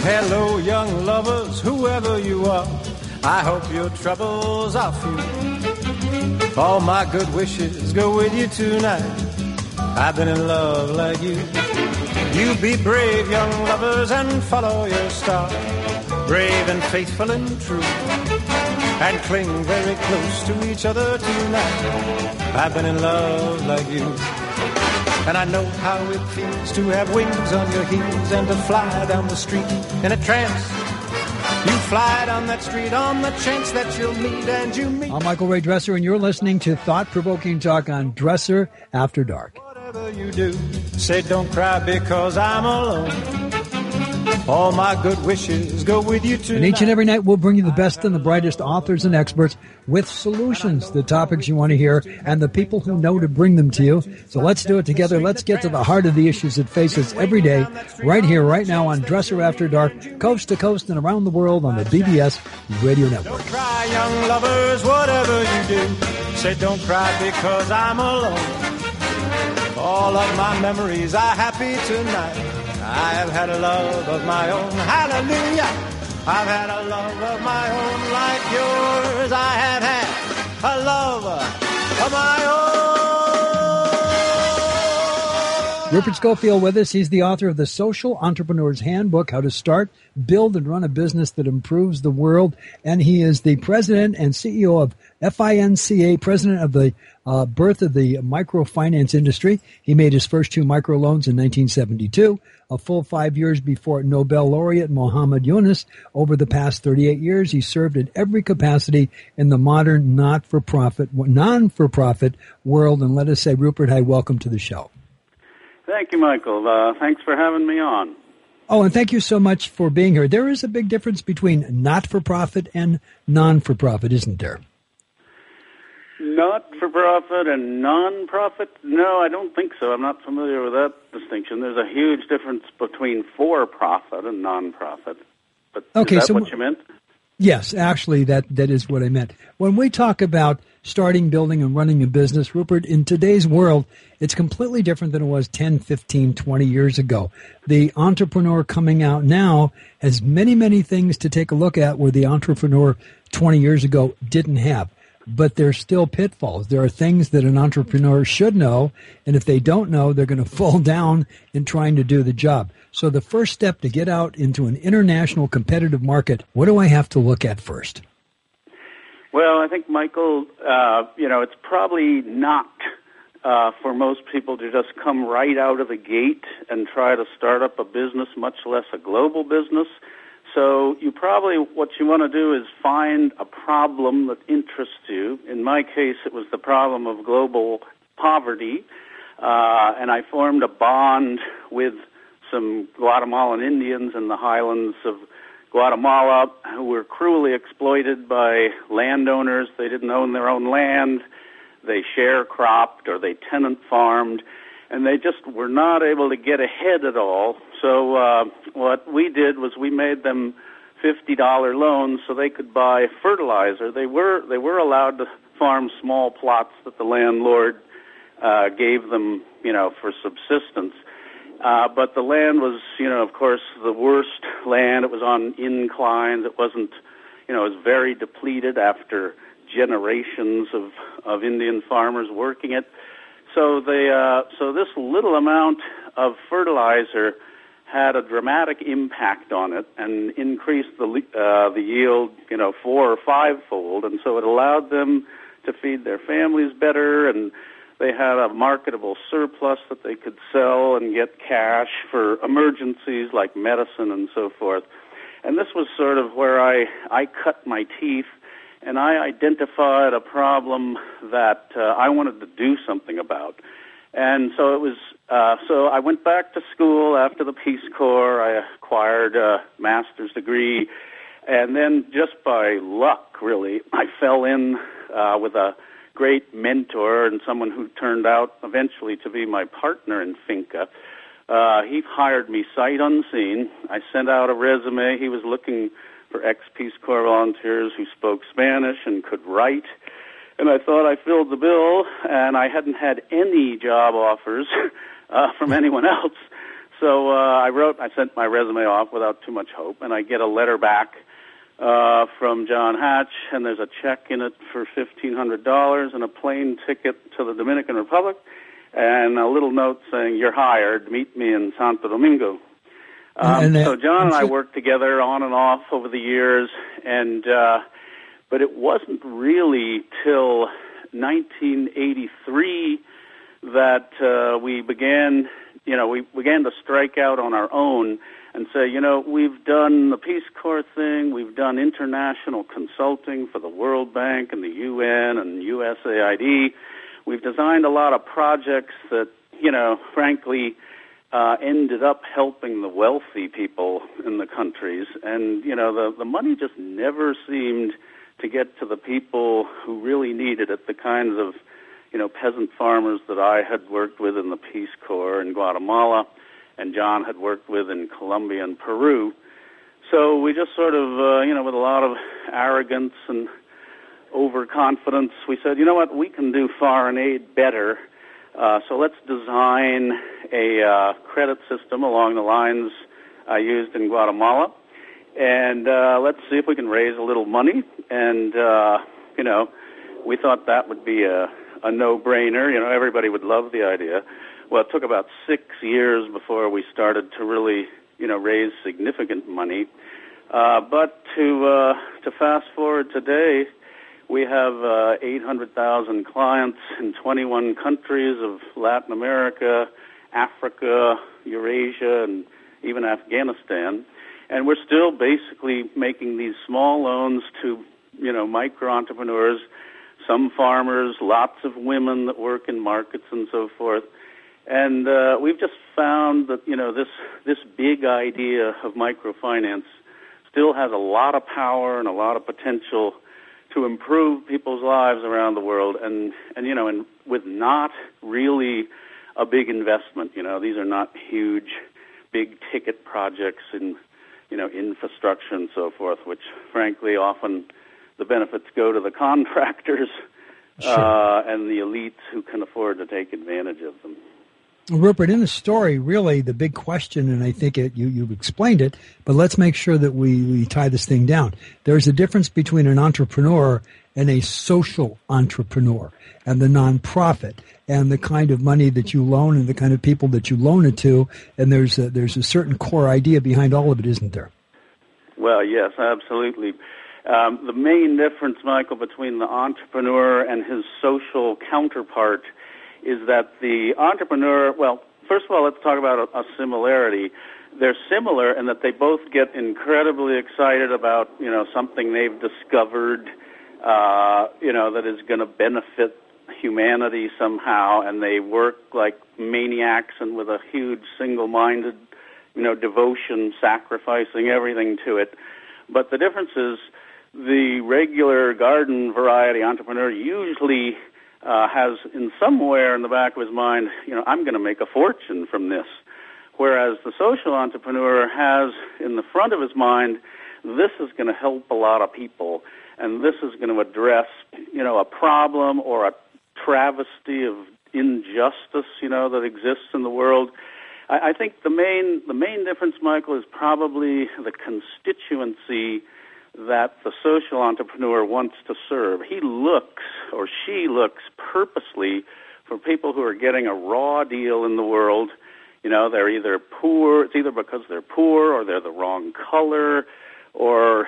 Hello, young lovers, whoever you are, I hope your troubles are few. All my good wishes go with you tonight. I've been in love like you. You be brave, young lovers, and follow your star. Brave and faithful and true. And cling very close to each other tonight. I've been in love like you. And I know how it feels to have wings on your heels and to fly down the street in a trance. You fly down that street on the chance that you'll meet and you meet. I'm Michael Ray Dresser, and you're listening to Thought-Provoking Talk on Dresser After Dark. Whatever you do, say don't cry because I'm alone. All my good wishes go with you tonight. And each and every night we'll bring you the best and the brightest authors and experts with solutions, the topics you want to hear, and the people who know to bring them to you. So let's do it together. Let's get to the heart of the issues that face us every day, right here, right now on Dresser After Dark, coast to coast and around the world on the BBS Radio Network. Don't cry, young lovers, whatever you do. Say don't cry because I'm alone. All of my memories are happy tonight. I have had a love of my own, hallelujah. I've had a love of my own like yours. I have had a love of my own. Rupert Schofield with us. He's the author of The Social Entrepreneur's Handbook, How to Start, Build, and Run a Business That Improves the World. And he is the president and CEO of FINCA, president of the birth of the microfinance industry. He made his first 2 microloans in 1972, a full 5 years before Nobel laureate Muhammad Yunus. Over the past 38 years, he served in every capacity in the modern non-for-profit world. And let us say, Rupert, hi, welcome to the show. Thank you, Michael. Thanks for having me on. Oh, and thank you so much for being here. There is a big difference between not-for-profit and non-for-profit, isn't there? Not-for-profit and non-profit? No, I don't think so. I'm not familiar with that distinction. There's a huge difference between for-profit and non-profit. But okay, is that what you meant? Yes, actually, that is what I meant. When we talk about starting, building, and running a business, Rupert, in today's world, it's completely different than it was 10, 15, 20 years ago. The entrepreneur coming out now has many, many things to take a look at where the entrepreneur 20 years ago didn't have. But there's still pitfalls. There are things that an entrepreneur should know, and if they don't know, they're going to fall down in trying to do the job. So the first step to get out into an international competitive market, what do I have to look at first? Well, I think, Michael, it's probably not for most people to just come right out of the gate and try to start up a business, much less a global business. So what you want to do is find a problem that interests you. In my case, it was the problem of global poverty, and I formed a bond with some Guatemalan Indians in the highlands of Guatemala who were cruelly exploited by landowners. They didn't own their own land. They sharecropped or they tenant farmed, and they just were not able to get ahead at all. So what we did was we made them $50 loans so they could buy fertilizer. They were allowed to farm small plots that the landlord gave them, for subsistence. But the land was, of course, the worst land. It was on inclines. It wasn't, it was very depleted after generations of Indian farmers working it. So this little amount of fertilizer had a dramatic impact on it and increased the yield, 4 or 5-fold. And so it allowed them to feed their families better, and they had a marketable surplus that they could sell and get cash for emergencies like medicine and so forth. And this was sort of where I cut my teeth, and I identified a problem that I wanted to do something about. And so it was. So I went back to school after the Peace Corps. I acquired a master's degree, and then just by luck, really, I fell in with a great mentor and someone who turned out eventually to be my partner in Finca. He hired me sight unseen. I sent out a resume. He was looking for ex-Peace Corps volunteers who spoke Spanish and could write. And I thought I filled the bill, and I hadn't had any job offers from anyone else. So I sent my resume off without too much hope, and I get a letter back from John Hatch, and there's a check in it for $1,500 and a plane ticket to the Dominican Republic, and a little note saying, "You're hired. Meet me in Santo Domingo." So John and I worked together on and off over the years, and but it wasn't really till 1983 that we began to strike out on our own and say, we've done the Peace Corps thing, we've done international consulting for the World Bank and the UN and USAID. We've designed a lot of projects that, frankly, ended up helping the wealthy people in the countries. And, the money just never seemed to get to the people who really needed it, the kinds of, peasant farmers that I had worked with in the Peace Corps in Guatemala and John had worked with in Colombia and Peru. So we just sort of, with a lot of arrogance and overconfidence, we said, we can do foreign aid better. So let's design a credit system along the lines I used in Guatemala, and let's see if we can raise a little money. And, we thought that would be a no-brainer. Everybody would love the idea. Well, it took about 6 years before we started to really, raise significant money. But to fast forward today, we have 800,000 clients in 21 countries of Latin America, Africa, Eurasia, and even Afghanistan. And we're still basically making these small loans to, micro-entrepreneurs, some farmers, lots of women that work in markets and so forth. And we've just found that, this big idea of microfinance still has a lot of power and a lot of potential to improve people's lives around the world, and with not really a big investment. These are not huge, big ticket projects in, infrastructure and so forth, which frankly often the benefits go to the contractors and the elites who can afford to take advantage of them. Rupert, in the story, really the big question, and I think you've explained it, but let's make sure that we tie this thing down. There's a difference between an entrepreneur and a social entrepreneur, and the nonprofit, and the kind of money that you loan and the kind of people that you loan it to, and there's a certain core idea behind all of it, isn't there? Well, yes, absolutely. The main difference, Michael, between the entrepreneur and his social counterpart is that the entrepreneur, well, first of all, let's talk about a similarity. They're similar in that they both get incredibly excited about, something they've discovered, that is going to benefit humanity somehow, and they work like maniacs and with a huge single-minded, devotion, sacrificing everything to it. But the difference is the regular garden variety entrepreneur usually has in somewhere in the back of his mind, I'm going to make a fortune from this. Whereas the social entrepreneur has in the front of his mind, this is going to help a lot of people, and this is going to address, a problem or a travesty of injustice, that exists in the world. I think the main difference, Michael, is probably the constituency that the social entrepreneur wants to serve. He looks, or she looks, purposely for people who are getting a raw deal in the world. They're either poor, it's either because they're poor or they're the wrong color, or,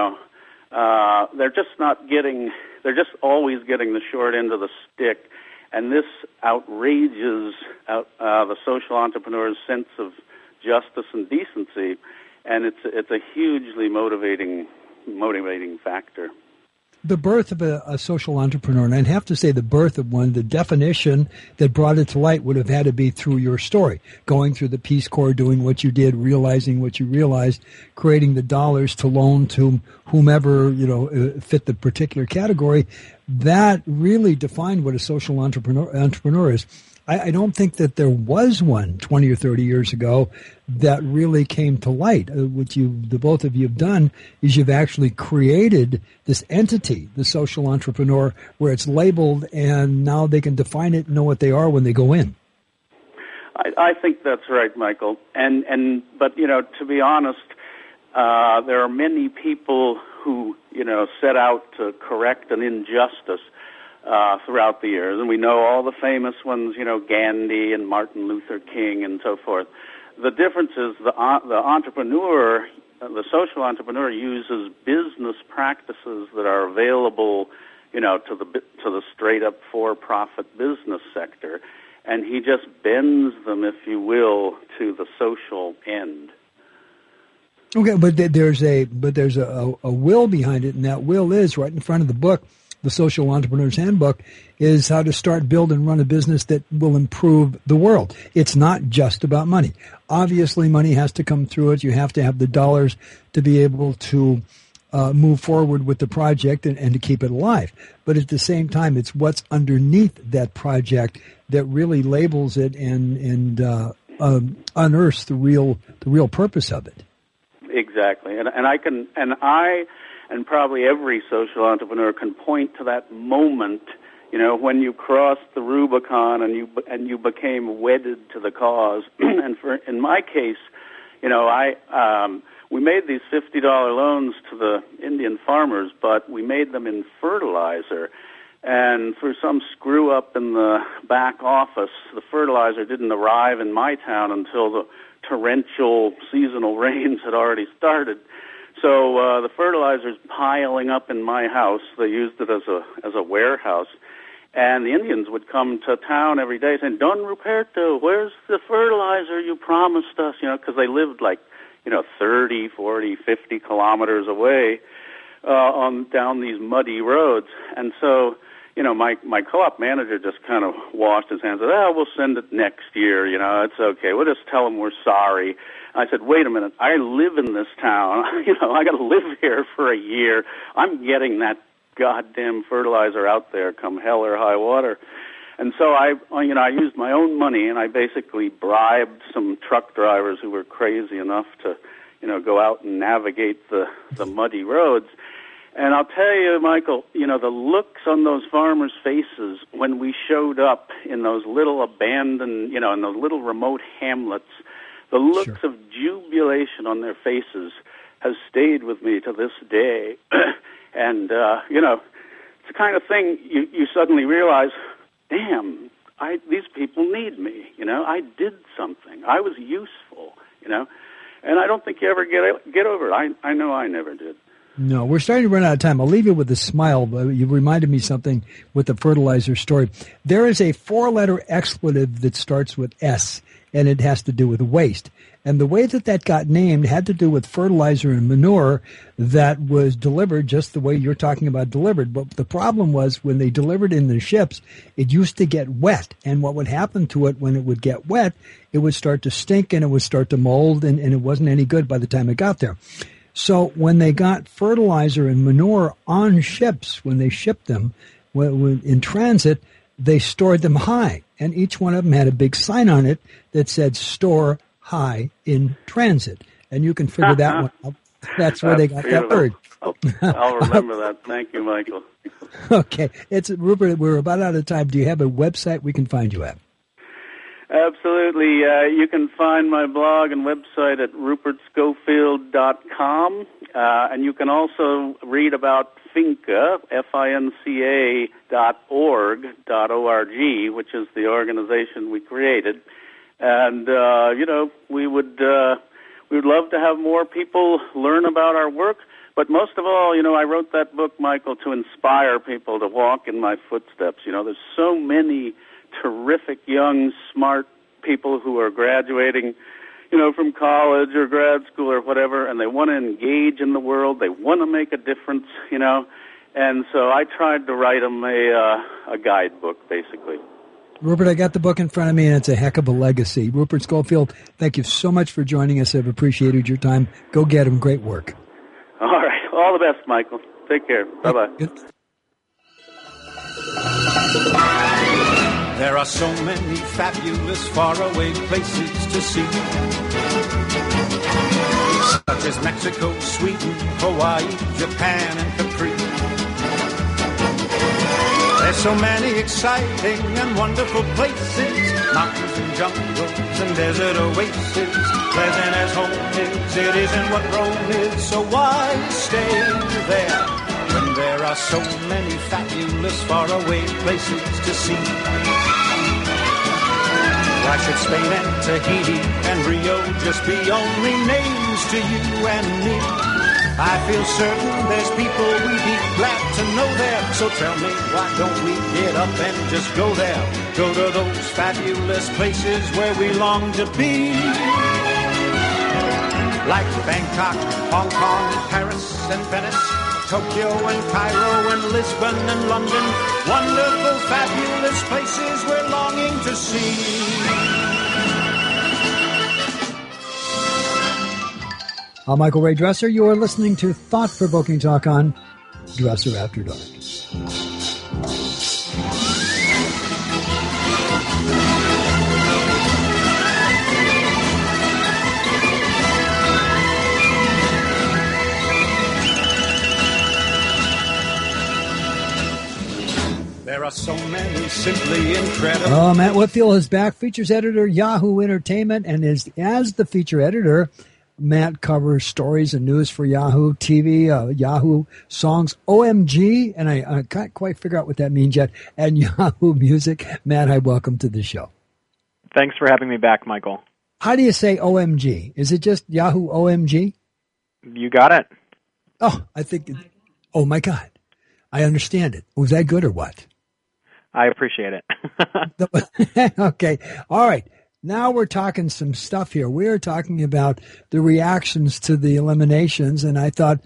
they're just always getting the short end of the stick. And this outrages the social entrepreneur's sense of justice and decency, and it's a hugely motivating factor. The birth of a social entrepreneur, and I'd have to say the birth of one, the definition that brought it to light would have had to be through your story, going through the Peace Corps, doing what you did, realizing what you realized, creating the dollars to loan to whomever, fit the particular category. That really defined what a social entrepreneur is. I don't think that there was one 20 or 30 years ago that really came to light. What the both of you have done is you've actually created this entity, the social entrepreneur, where it's labeled and now they can define it and know what they are when they go in. I think that's right, Michael. But to be honest, there are many people who set out to correct an injustice throughout the years, and we know all the famous ones, Gandhi and Martin Luther King and so forth. The difference is the entrepreneur, the social entrepreneur, uses business practices that are available, to the straight up for-profit business sector, and he just bends them, if you will, to the social end. Okay, but there's a will behind it, and that will is right in front of the book. The Social Entrepreneur's Handbook is how to start, build, and run a business that will improve the world. It's not just about money. Obviously, money has to come through it. You have to have the dollars to be able to move forward with the project and to keep it alive. But at the same time, it's what's underneath that project that really labels it and unearths the real purpose of it. Exactly, and I and probably every social entrepreneur can point to that moment, when you crossed the Rubicon and you became wedded to the cause. And in my case, we made these $50 loans to the Indian farmers, but we made them in fertilizer. And through some screw up in the back office, the fertilizer didn't arrive in my town until the torrential seasonal rains had already started. So the fertilizer's piling up in my house. They used it as a warehouse. And the Indians would come to town every day saying, Don Ruperto, where's the fertilizer you promised us? Because they lived 30, 40, 50 kilometers away down these muddy roads. And so, my co-op manager just kind of washed his hands and said, we'll send it next year, it's okay. We'll just tell them we're sorry. I said, wait a minute, I live in this town. I got to live here for a year. I'm getting that goddamn fertilizer out there come hell or high water. And so I used my own money, and I basically bribed some truck drivers who were crazy enough to, go out and navigate the muddy roads. And I'll tell you, Michael, the looks on those farmers' faces when we showed up in those little abandoned, in those little remote hamlets, the looks of jubilation on their faces has stayed with me to this day. And, it's the kind of thing you suddenly realize, damn, these people need me, I did something. I was useful, and I don't think you ever get over it. I know I never did. No, we're starting to run out of time. I'll leave you with a smile. You reminded me something with the fertilizer story. There is a 4-letter expletive that starts with S, and it has to do with waste. And the way that got named had to do with fertilizer and manure that was delivered just the way you're talking about delivered. But the problem was when they delivered in the ships, it used to get wet. And what would happen to it when it would get wet, it would start to stink and it would start to mold, and it wasn't any good by the time it got there. So when they got fertilizer and manure on ships, when they shipped them in transit, they stored them high. And each one of them had a big sign on it that said store high in transit. And you can figure that one out. That's where they got that word. I'll remember that. Thank you, Michael. Okay. Rupert, we're about out of time. Do you have a website we can find you at? Absolutely. You can find my blog and website at rupertscofield.com. And you can also read about Finca, FINCA.org, which is the organization we created. And, we would love to have more people learn about our work. But most of all, I wrote that book, Michael, to inspire people to walk in my footsteps. There's so many terrific young, smart people who are graduating, from college or grad school or whatever, and they want to engage in the world. They want to make a difference, And so I tried to write them a guidebook, basically. Rupert, I got the book in front of me, and it's a heck of a legacy. Rupert Schofield, thank you so much for joining us. I've appreciated your time. Go get him. Great work. All right. All the best, Michael. Take care. Bye-bye. Good. There are so many fabulous faraway places to see, such as Mexico, Sweden, Hawaii, Japan, and Capri. There's so many exciting and wonderful places, mountains and jungles and desert oases. Pleasant as home is, it isn't what Rome is, so why stay there when there are so many fabulous faraway places to see? Why should Spain and Tahiti and Rio just be only names to you and me? I feel certain there's people we'd be glad to know there. So tell me, why don't we get up and just go there? Go to those fabulous places where we long to be. Like Bangkok, Hong Kong, Paris and Venice, Tokyo and Cairo and Lisbon and London. Wonderful, fabulous places we're longing to see. I'm Michael Ray Dresser. You are listening to Thought-Provoking Talk on Dresser After Dark. There are so many simply incredible. Matt Whitfield is back, features editor, Yahoo Entertainment, and as the feature editor, Matt covers stories and news for Yahoo TV, Yahoo Songs, OMG, and I can't quite figure out what that means yet, and Yahoo Music. Matt, hi, welcome to the show. Thanks for having me back, Michael. How do you say OMG? Is it just Yahoo OMG? You got it. Oh, oh my God. I understand it. Was that good or what? I appreciate it. Okay. All right. Now we're talking some stuff here. We're talking about the reactions to the eliminations, and I thought,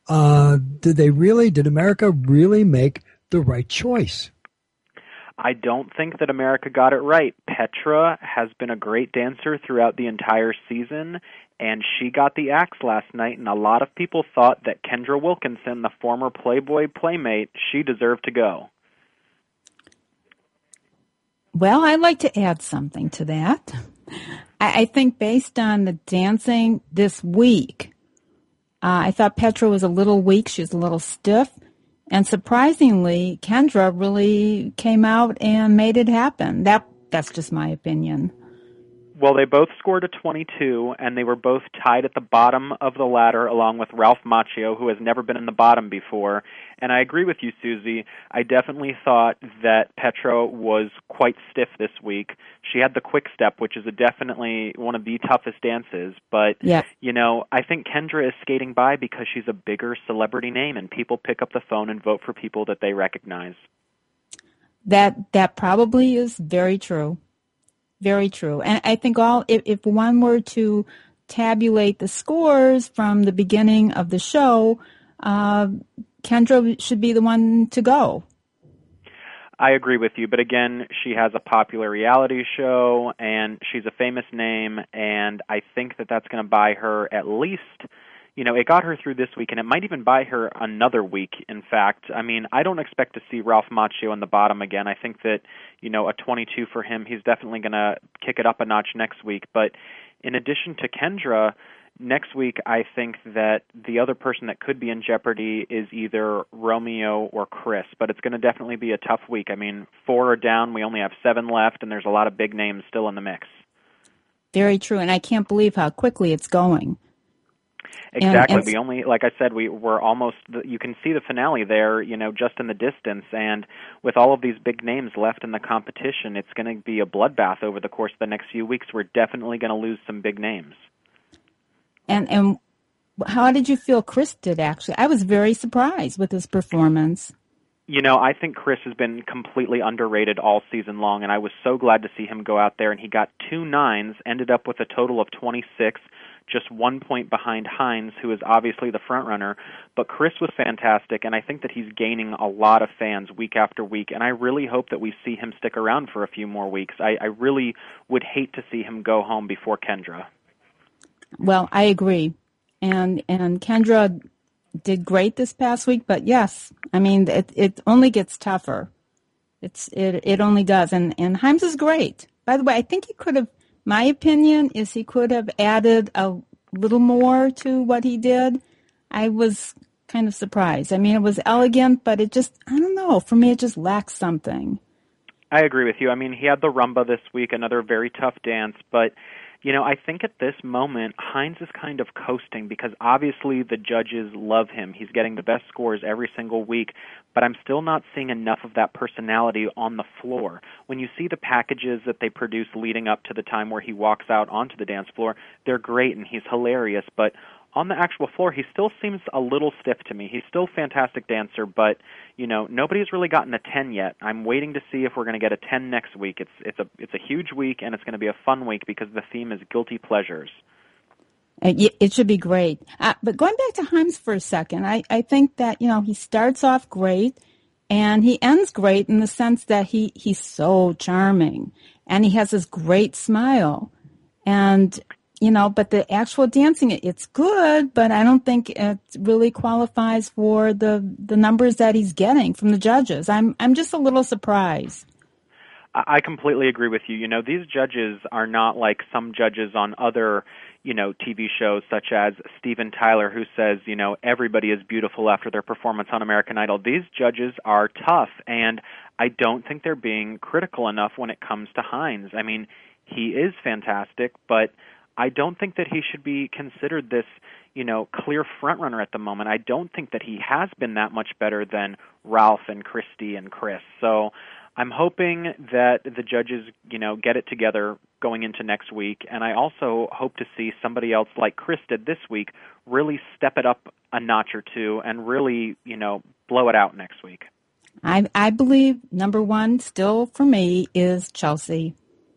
did America really make the right choice? I don't think that America got it right. Petra has been a great dancer throughout the entire season, and she got the axe last night, and a lot of people thought that Kendra Wilkinson, the former Playboy playmate, she deserved to go. Well, I'd like to add something to that. I think based on the dancing this week, I thought Petra was a little weak. She was a little stiff. And surprisingly, Kendra really came out and made it happen. That's just my opinion. Well, they both scored a 22, and they were both tied at the bottom of the ladder along with Ralph Macchio, who has never been in the bottom before. And I agree with you, Susie. I definitely thought that Petra was quite stiff this week. She had the quick step, which is definitely one of the toughest dances. But, I think Kendra is skating by because she's a bigger celebrity name, and people pick up the phone and vote for people that they recognize. That probably is very true. Very true. And I think if one were to tabulate the scores from the beginning of the show, Kendra should be the one to go. I agree with you, but again, she has a popular reality show, and she's a famous name, and I think that that's going to buy her at least, it got her through this week, and it might even buy her another week, in fact. I mean, I don't expect to see Ralph Macchio on the bottom again. I think that, a 22 for him, he's definitely going to kick it up a notch next week. But in addition to Kendra, next week I think that the other person that could be in jeopardy is either Romeo or Chris, but it's going to definitely be a tough week. I mean, 4 are down, we only have 7 left, and there's a lot of big names still in the mix. Very true, and I can't believe how quickly it's going. Exactly. We only, like I said, we're almost, you can see the finale there, just in the distance. And with all of these big names left in the competition, it's going to be a bloodbath over the course of the next few weeks. We're definitely going to lose some big names. And how did you feel Chris did, actually? I was very surprised with his performance. I think Chris has been completely underrated all season long, and I was so glad to see him go out there, and he got 2 9s, ended up with a total of 26, just 1 point behind Hines, who is obviously the front runner. But Chris was fantastic, and I think that he's gaining a lot of fans week after week, and I really hope that we see him stick around for a few more weeks. I really would hate to see him go home before Kendra. Well, I agree. And Kendra did great this past week, but yes, I mean, it only gets tougher. It only does. And Hines is great. By the way, I think he could have, my opinion is he could have added a little more to what he did. I was kind of surprised. I mean, it was elegant, but it just, I don't know, for me it just lacks something. I agree with you. I mean, he had the rumba this week, another very tough dance, but I think at this moment, Hines is kind of coasting because obviously the judges love him. He's getting the best scores every single week, but I'm still not seeing enough of that personality on the floor. When you see the packages that they produce leading up to the time where he walks out onto the dance floor, they're great and he's hilarious, but on the actual floor, he still seems a little stiff to me. He's still a fantastic dancer, but nobody's really gotten a 10 yet. I'm waiting to see if we're going to get a 10 next week. It's a huge week, and it's going to be a fun week because the theme is guilty pleasures. It should be great. But going back to Hines for a second, I think that he starts off great, and he ends great in the sense that he's so charming, and he has this great smile, and but the actual dancing, it's good, but I don't think it really qualifies for the numbers that he's getting from the judges. I'm just a little surprised. I completely agree with you. These judges are not like some judges on other, TV shows such as Steven Tyler, who says, everybody is beautiful after their performance on American Idol. These judges are tough, and I don't think they're being critical enough when it comes to Hines. I mean, he is fantastic, but I don't think that he should be considered this, clear frontrunner at the moment. I don't think that he has been that much better than Ralph and Christy and Chris. So I'm hoping that the judges, get it together going into next week. And I also hope to see somebody else like Chris did this week really step it up a notch or two and really, blow it out next week. I believe number one still for me is Chelsea.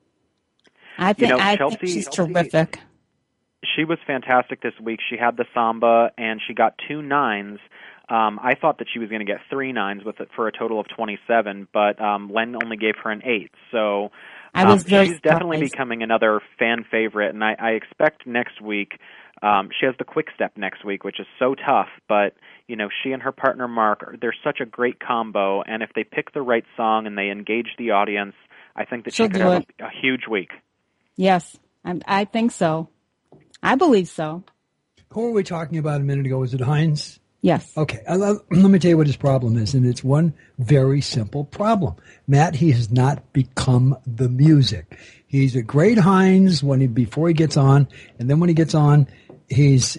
I think she's terrific. She was fantastic this week. She had the samba, and she got 2 9s. I thought that she was going to get 3 9s for a total of 27, but Len only gave her an 8. So she's definitely becoming another fan favorite, and I expect next week she has the quick step next week, which is so tough, but she and her partner Mark, they're such a great combo, and if they pick the right song and they engage the audience, I think that she could have a huge week. Yes, I think so. I believe so. Who were we talking about a minute ago? Was it Hines? Yes. Okay. Let me tell you what his problem is, and it's one very simple problem. Matt, he has not become the music. He's a great Hines before he gets on, and then when he gets on, there's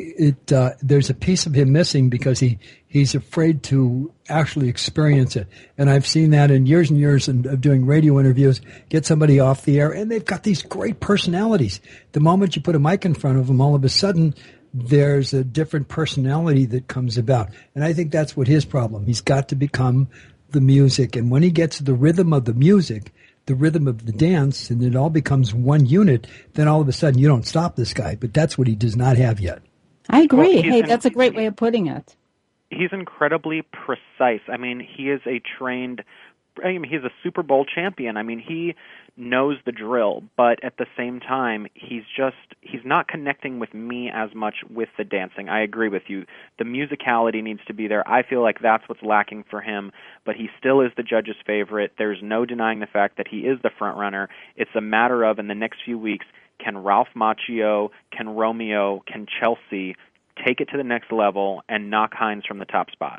a piece of him missing because he's afraid to actually experience it. And I've seen that in years and years of doing radio interviews, get somebody off the air, and they've got these great personalities. The moment you put a mic in front of them, all of a sudden, there's a different personality that comes about. And I think that's what his problem. He's got to become the music. And when he gets the rhythm of the music, the rhythm of the dance, and it all becomes one unit, then all of a sudden you don't stop this guy. But that's what he does not have yet. I agree. Hey, that's a great way of putting it. He's incredibly precise. I mean, he's a Super Bowl champion. I mean, he knows the drill, but at the same time, he's not connecting with me as much with the dancing. I agree with you. The musicality needs to be there. I feel like that's what's lacking for him, but he still is the judge's favorite. There's no denying the fact that he is the front runner. It's a matter of, in the next few weeks, can Ralph Macchio, can Romeo, can Chelsea take it to the next level and knock Hines from the top spot?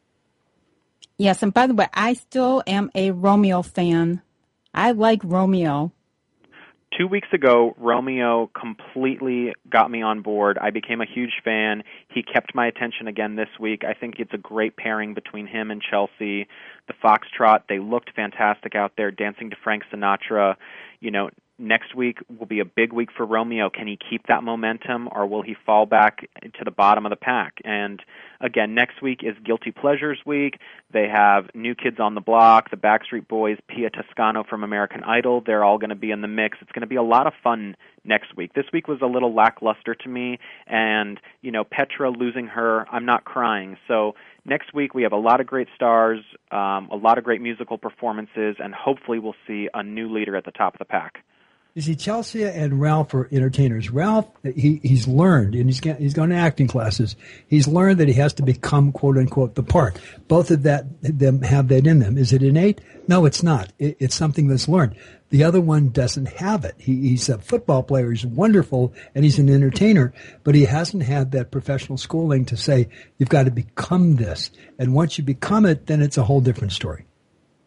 Yes, and by the way, I still am a Romeo fan. I like Romeo. 2 weeks ago, Romeo completely got me on board. I became a huge fan. He kept my attention again this week. I think it's a great pairing between him and Chelsea. The Foxtrot, they looked fantastic out there dancing to Frank Sinatra. Next week will be a big week for Romeo. Can he keep that momentum, or will he fall back to the bottom of the pack? And again, next week is Guilty Pleasures week. They have New Kids on the Block, the Backstreet Boys, Pia Toscano from American Idol. They're all going to be in the mix. It's going to be a lot of fun next week. This week was a little lackluster to me, and, Petra losing her, I'm not crying. So next week we have a lot of great stars, a lot of great musical performances, and hopefully we'll see a new leader at the top of the pack. You see, Chelsea and Ralph are entertainers. Ralph, he's learned, and he's gone to acting classes. He's learned that he has to become, quote unquote, the part. Both of them have that in them. Is it innate? No, it's not. It's something that's learned. The other one doesn't have it. He's a football player. He's wonderful, and he's an entertainer, but he hasn't had that professional schooling to say, you've got to become this. And once you become it, then it's a whole different story.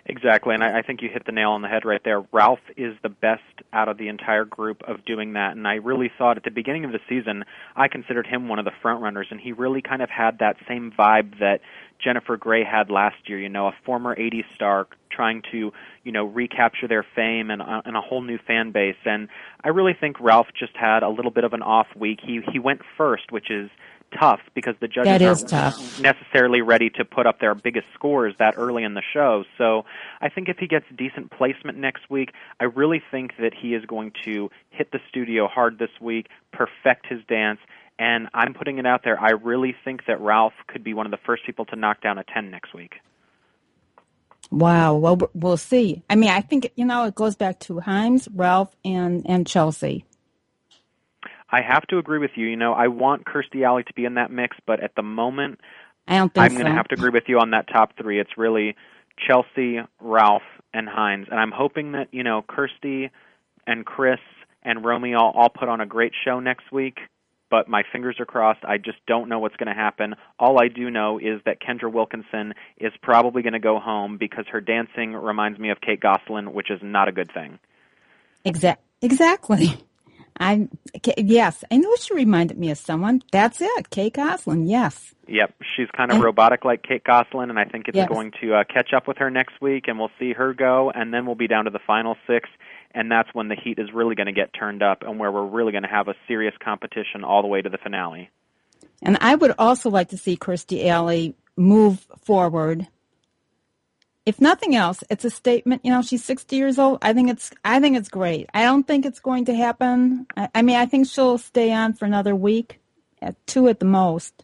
Exactly, and I think you hit the nail on the head right there. Ralph is the best out of the entire group of doing that, and I really thought at the beginning of the season, I considered him one of the front runners, and he really kind of had that same vibe that Jennifer Grey had last year, a former 80s star trying to, recapture their fame and a whole new fan base. And I really think Ralph just had a little bit of an off week. He went first, which is tough because the judges aren't necessarily ready to put up their biggest scores that early in the show. So I think if he gets decent placement next week, I really think that he is going to hit the studio hard this week, perfect his dance, and I'm putting it out there. I really think that Ralph could be one of the first people to knock down a 10 next week. Wow. Well, we'll see. I mean, I think, it goes back to Himes, Ralph, and Chelsea. I have to agree with you. I want Kirstie Alley to be in that mix, but at the moment, I'm going to have to agree with you on that top three. It's really Chelsea, Ralph, and Himes. And I'm hoping that, Kirstie and Chris and Romeo all put on a great show next week, but my fingers are crossed. I just don't know what's going to happen. All I do know is that Kendra Wilkinson is probably going to go home because her dancing reminds me of Kate Gosselin, which is not a good thing. Exactly. Yes, I know she reminded me of someone. That's it, Kate Gosselin, yes. Yep, she's kind of robotic like Kate Gosselin, and I think it's going to catch up with her next week, and we'll see her go, and then we'll be down to the final 6, and that's when the heat is really going to get turned up and where we're really going to have a serious competition all the way to the finale. And I would also like to see Kirstie Alley move forward. If nothing else, it's a statement. She's 60 years old. I think it's great. I don't think it's going to happen. I mean, I think she'll stay on for another week, 2 at the most.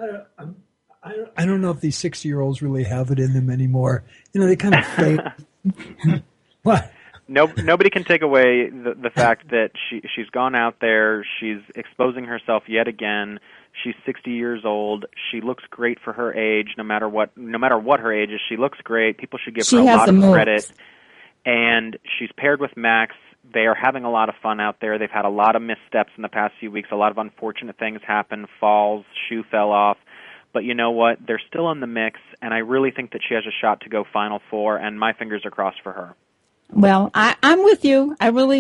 I don't know if these 60-year-olds really have it in them anymore. They kind of fade. What? Nobody can take away the fact that she's gone out there. She's exposing herself yet again. She's 60 years old. She looks great for her age, no matter what her age is. She looks great. People should give her a lot of credit. And she's paired with Max. They are having a lot of fun out there. They've had a lot of missteps in the past few weeks. A lot of unfortunate things happen, falls, shoe fell off. But you know what? They're still in the mix, and I really think that she has a shot to go Final Four, and my fingers are crossed for her. Well, I'm with you.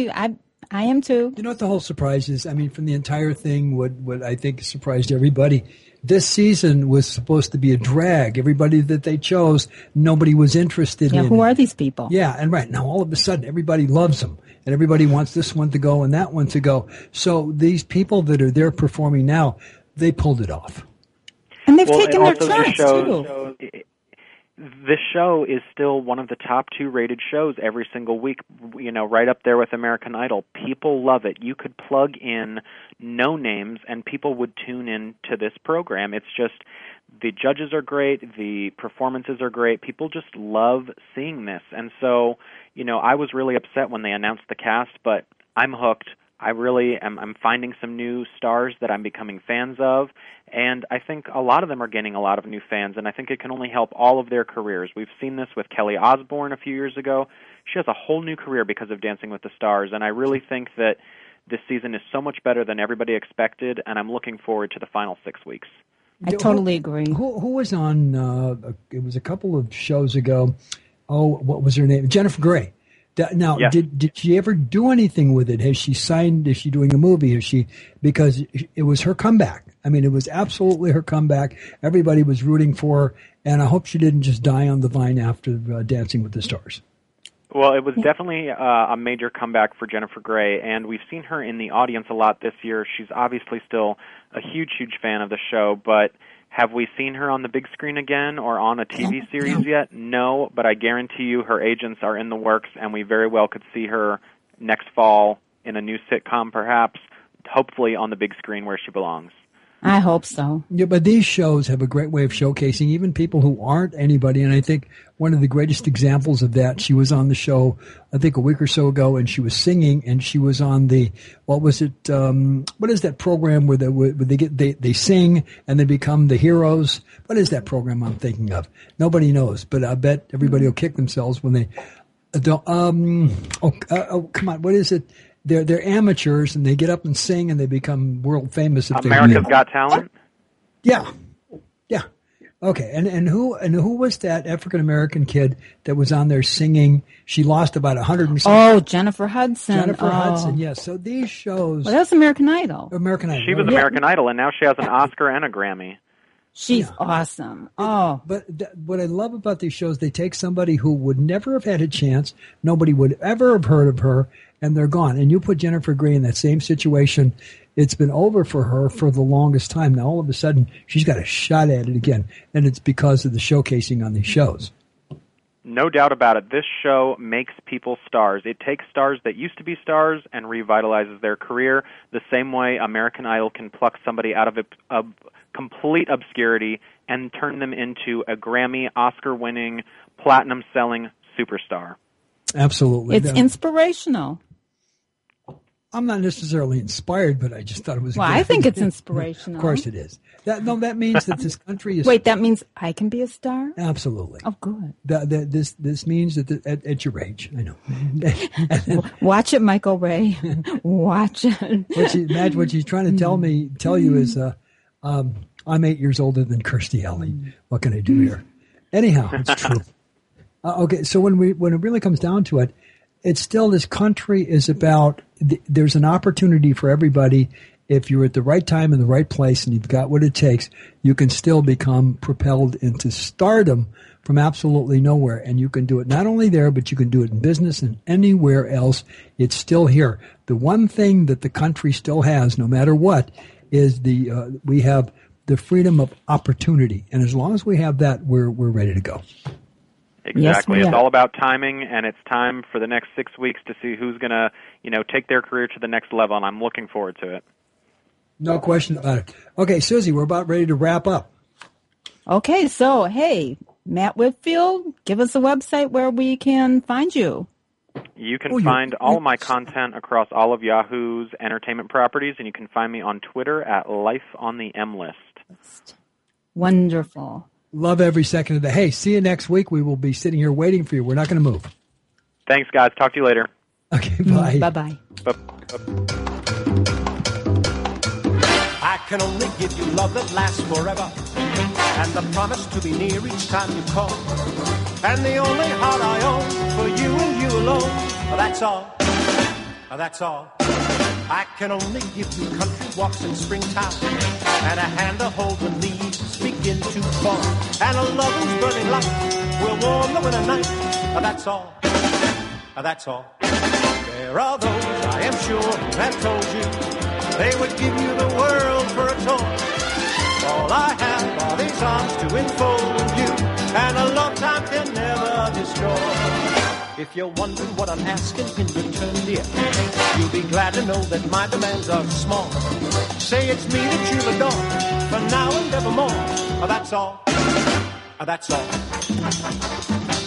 I am too. You know what the whole surprise is? I mean, from the entire thing, what I think surprised everybody, this season was supposed to be a drag. Everybody that they chose, nobody was interested in. Who are these people? Yeah, and right now, all of a sudden, everybody loves them. And everybody wants this one to go and that one to go. So these people that are there performing now, they pulled it off. And they've taken their chance, too. This show is still one of the top 2 rated shows every single week, right up there with American Idol. People love it. You could plug in no names and people would tune in to this program. It's just the judges are great, the performances are great. People just love seeing this. And so, I was really upset when they announced the cast, but I'm hooked. I really am. I'm finding some new stars that I'm becoming fans of, and I think a lot of them are gaining a lot of new fans, and I think it can only help all of their careers. We've seen this with Kelly Osbourne a few years ago. She has a whole new career because of Dancing with the Stars, and I really think that this season is so much better than everybody expected, and I'm looking forward to the final 6 weeks. I totally agree. Who was on, it was a couple of shows ago, what was her name? Jennifer Grey. Now, yeah. Did she ever do anything with it? Has she signed? Is she doing a movie? Because it was her comeback. I mean, it was absolutely her comeback. Everybody was rooting for her, and I hope she didn't just die on the vine after Dancing with the Stars. Well, it was definitely a major comeback for Jennifer Grey, and we've seen her in the audience a lot this year. She's obviously still a huge, huge fan of the show, but have we seen her on the big screen again or on a TV series yet? No, but I guarantee you her agents are in the works, and we very well could see her next fall in a new sitcom, perhaps, hopefully on the big screen where she belongs. I hope so. Yeah, but these shows have a great way of showcasing even people who aren't anybody, and I think one of the greatest examples of that, she was on the show, I think a week or so ago, and she was singing, and she was on the, what was it, what is that program where they sing and they become the heroes? What is that program I'm thinking of? Nobody knows, but I bet everybody will kick themselves when they don't, come on, what is it? They're amateurs, and they get up and sing, and they become world famous. America's Got Talent? Yeah. Okay, and who was that African American kid that was on there singing? She lost about 100 and something. Oh, Jennifer Hudson. Jennifer Hudson, yes. So these shows. Well, that was American Idol. American Idol. She was American Idol, and now she has an Oscar and a Grammy. She's awesome. Oh. But what I love about these shows, they take somebody who would never have had a chance, nobody would ever have heard of her, and they're gone. And you put Jennifer Grey in that same situation, it's been over for her for the longest time. Now all of a sudden, she's got a shot at it again, and it's because of the showcasing on these shows. No doubt about it. This show makes people stars. It takes stars that used to be stars and revitalizes their career the same way American Idol can pluck somebody out of complete obscurity and turn them into a Grammy, Oscar-winning, platinum-selling superstar. Absolutely. It's inspirational. I'm not necessarily inspired, but I just thought it was Well, good. I think it's inspirational. Of course it is. That means that this country is... Wait, that means I can be a star? Absolutely. Oh, good. This means that at your age, I know. Watch it, Michael Ray. Watch it. Imagine what she's trying to tell you is, I'm 8 years older than Kirstie Alley. What can I do here? Anyhow, it's true. Okay, so when it really comes down to it, it's still this country is about, there's an opportunity for everybody. If you're at the right time in the right place and you've got what it takes, you can still become propelled into stardom from absolutely nowhere. And you can do it not only there, but you can do it in business and anywhere else. It's still here. The one thing that the country still has, no matter what, is we have the freedom of opportunity. And as long as we have that, we're ready to go. Exactly. Yes, it's all about timing, and it's time for the next 6 weeks to see who's going to, take their career to the next level, and I'm looking forward to it. No question about it. Okay, Susie, we're about ready to wrap up. Okay, so, hey, Matt Whitfield, give us a website where we can find you. You can find all of my content across all of Yahoo's entertainment properties, and you can find me on Twitter at Life on the M List. Wonderful. Love every second of the. Hey, see you next week. We will be sitting here waiting for you. We're not going to move. Thanks, guys. Talk to you later. Okay, bye. Bye-bye. I can only give you love that lasts forever, and the promise to be near each time you call. And the only heart I own for you and you alone. That's all. That's all. I can only give you country walks in springtime, and a hand to hold when leaves begin to fall, and a loving's burning light will warm the winter night. That's all. That's all. There are those, I am sure, who have told you they would give you the world for a toy. All I have are these arms to enfold you, and a long time can never destroy. If you're wondering what I'm asking in return, dear, you'll be glad to know that my demands are small. Say it's me that you'll adore, for now and evermore. That's all. That's all.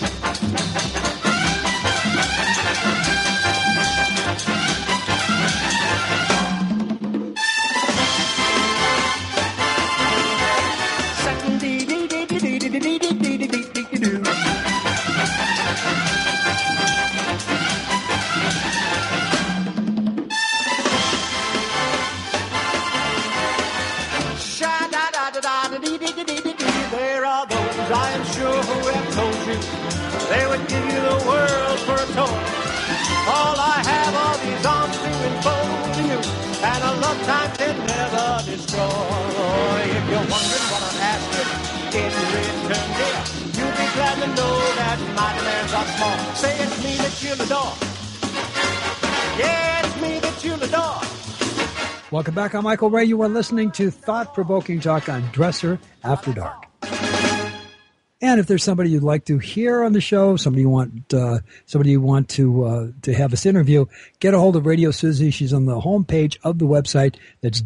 There are those, I am sure, who have told you they would give you the world for a toy. All I have are these arms to enfold you, and a love time can never destroy. If you're wondering what I'm asking in return, dear, you'll be glad to know that my demands are small. Say it's me that you'll adore. Yeah, it's me that you'll adore. Welcome back. I'm Michael Ray. You are listening to Thought-Provoking Talk on Dresser After Dark. And if there's somebody you'd like to hear on the show, somebody you want to have us interview, get a hold of Radio Susie. She's on the homepage of the website. That's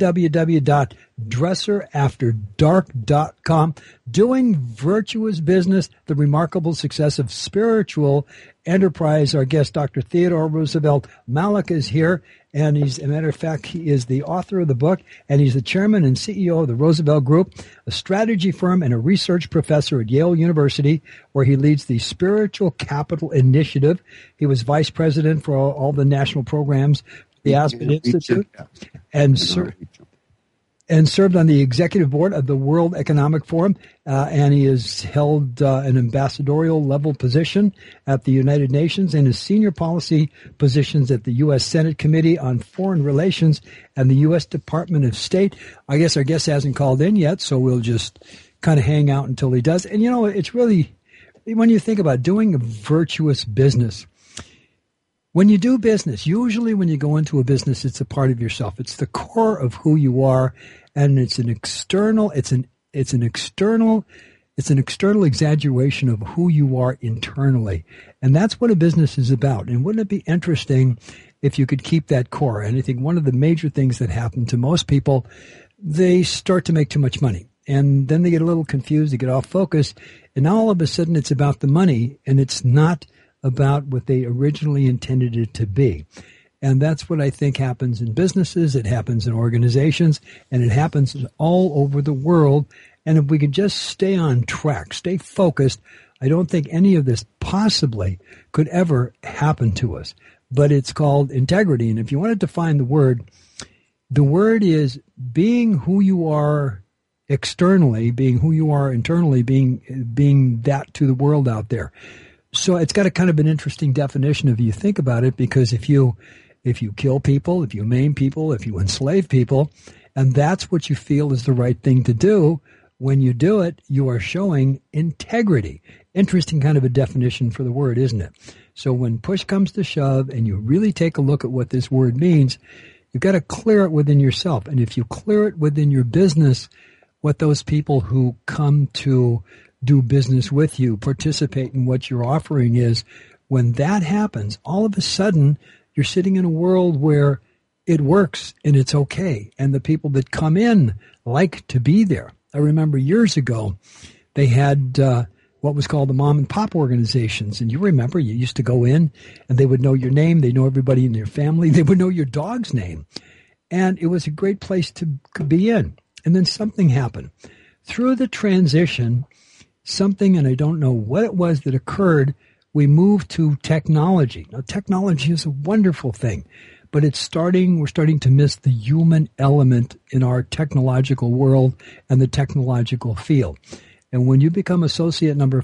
www.dresserafterdark.com. Doing virtuous business, the remarkable success of spiritual enterprise. Our guest, Dr. Theodore Roosevelt Malek, is here. And he's, as a matter of fact, he is the author of the book, and he's the chairman and CEO of the Roosevelt Group, a strategy firm and a research professor at Yale University, where he leads the Spiritual Capital Initiative. He was vice president for all the national programs, the Aspen Institute, and and served on the executive board of the World Economic Forum, and he has held an ambassadorial level position at the United Nations and his senior policy positions at the U.S. Senate Committee on Foreign Relations and the U.S. Department of State. I guess our guest hasn't called in yet, so we'll just kind of hang out until he does. And, it's really, when you think about doing a virtuous business, when you do business, usually when you go into a business, it's a part of yourself. It's the core of who you are, and it's an external exaggeration of who you are internally. And that's what a business is about. And wouldn't it be interesting if you could keep that core? And I think one of the major things that happen to most people, they start to make too much money. And then they get a little confused, they get off focus, and now all of a sudden it's about the money, and it's not about what they originally intended it to be. And that's what I think happens in businesses, it happens in organizations, and it happens all over the world. And if we could just stay on track, stay focused, I don't think any of this possibly could ever happen to us. But it's called integrity. And if you want to define the word is being who you are externally, being who you are internally, being that to the world out there. So it's got a kind of an interesting definition if you think about it, because if you kill people, if you maim people, if you enslave people, and that's what you feel is the right thing to do, when you do it, you are showing integrity. Interesting kind of a definition for the word, isn't it? So when push comes to shove and you really take a look at what this word means, you've got to clear it within yourself. And if you clear it within your business, what those people who come to do business with you, participate in what you're offering is, when that happens, all of a sudden you're sitting in a world where it works and it's okay. And the people that come in like to be there. I remember years ago, they had what was called the mom and pop organizations. And you remember, you used to go in and they would know your name. They know everybody in your family. They would know your dog's name. And it was a great place to be in. And then something happened. Through the transition, something, and I don't know what it was that occurred, we moved to technology. Now, technology is a wonderful thing, but we're starting to miss the human element in our technological world and the technological field. And when you become associate number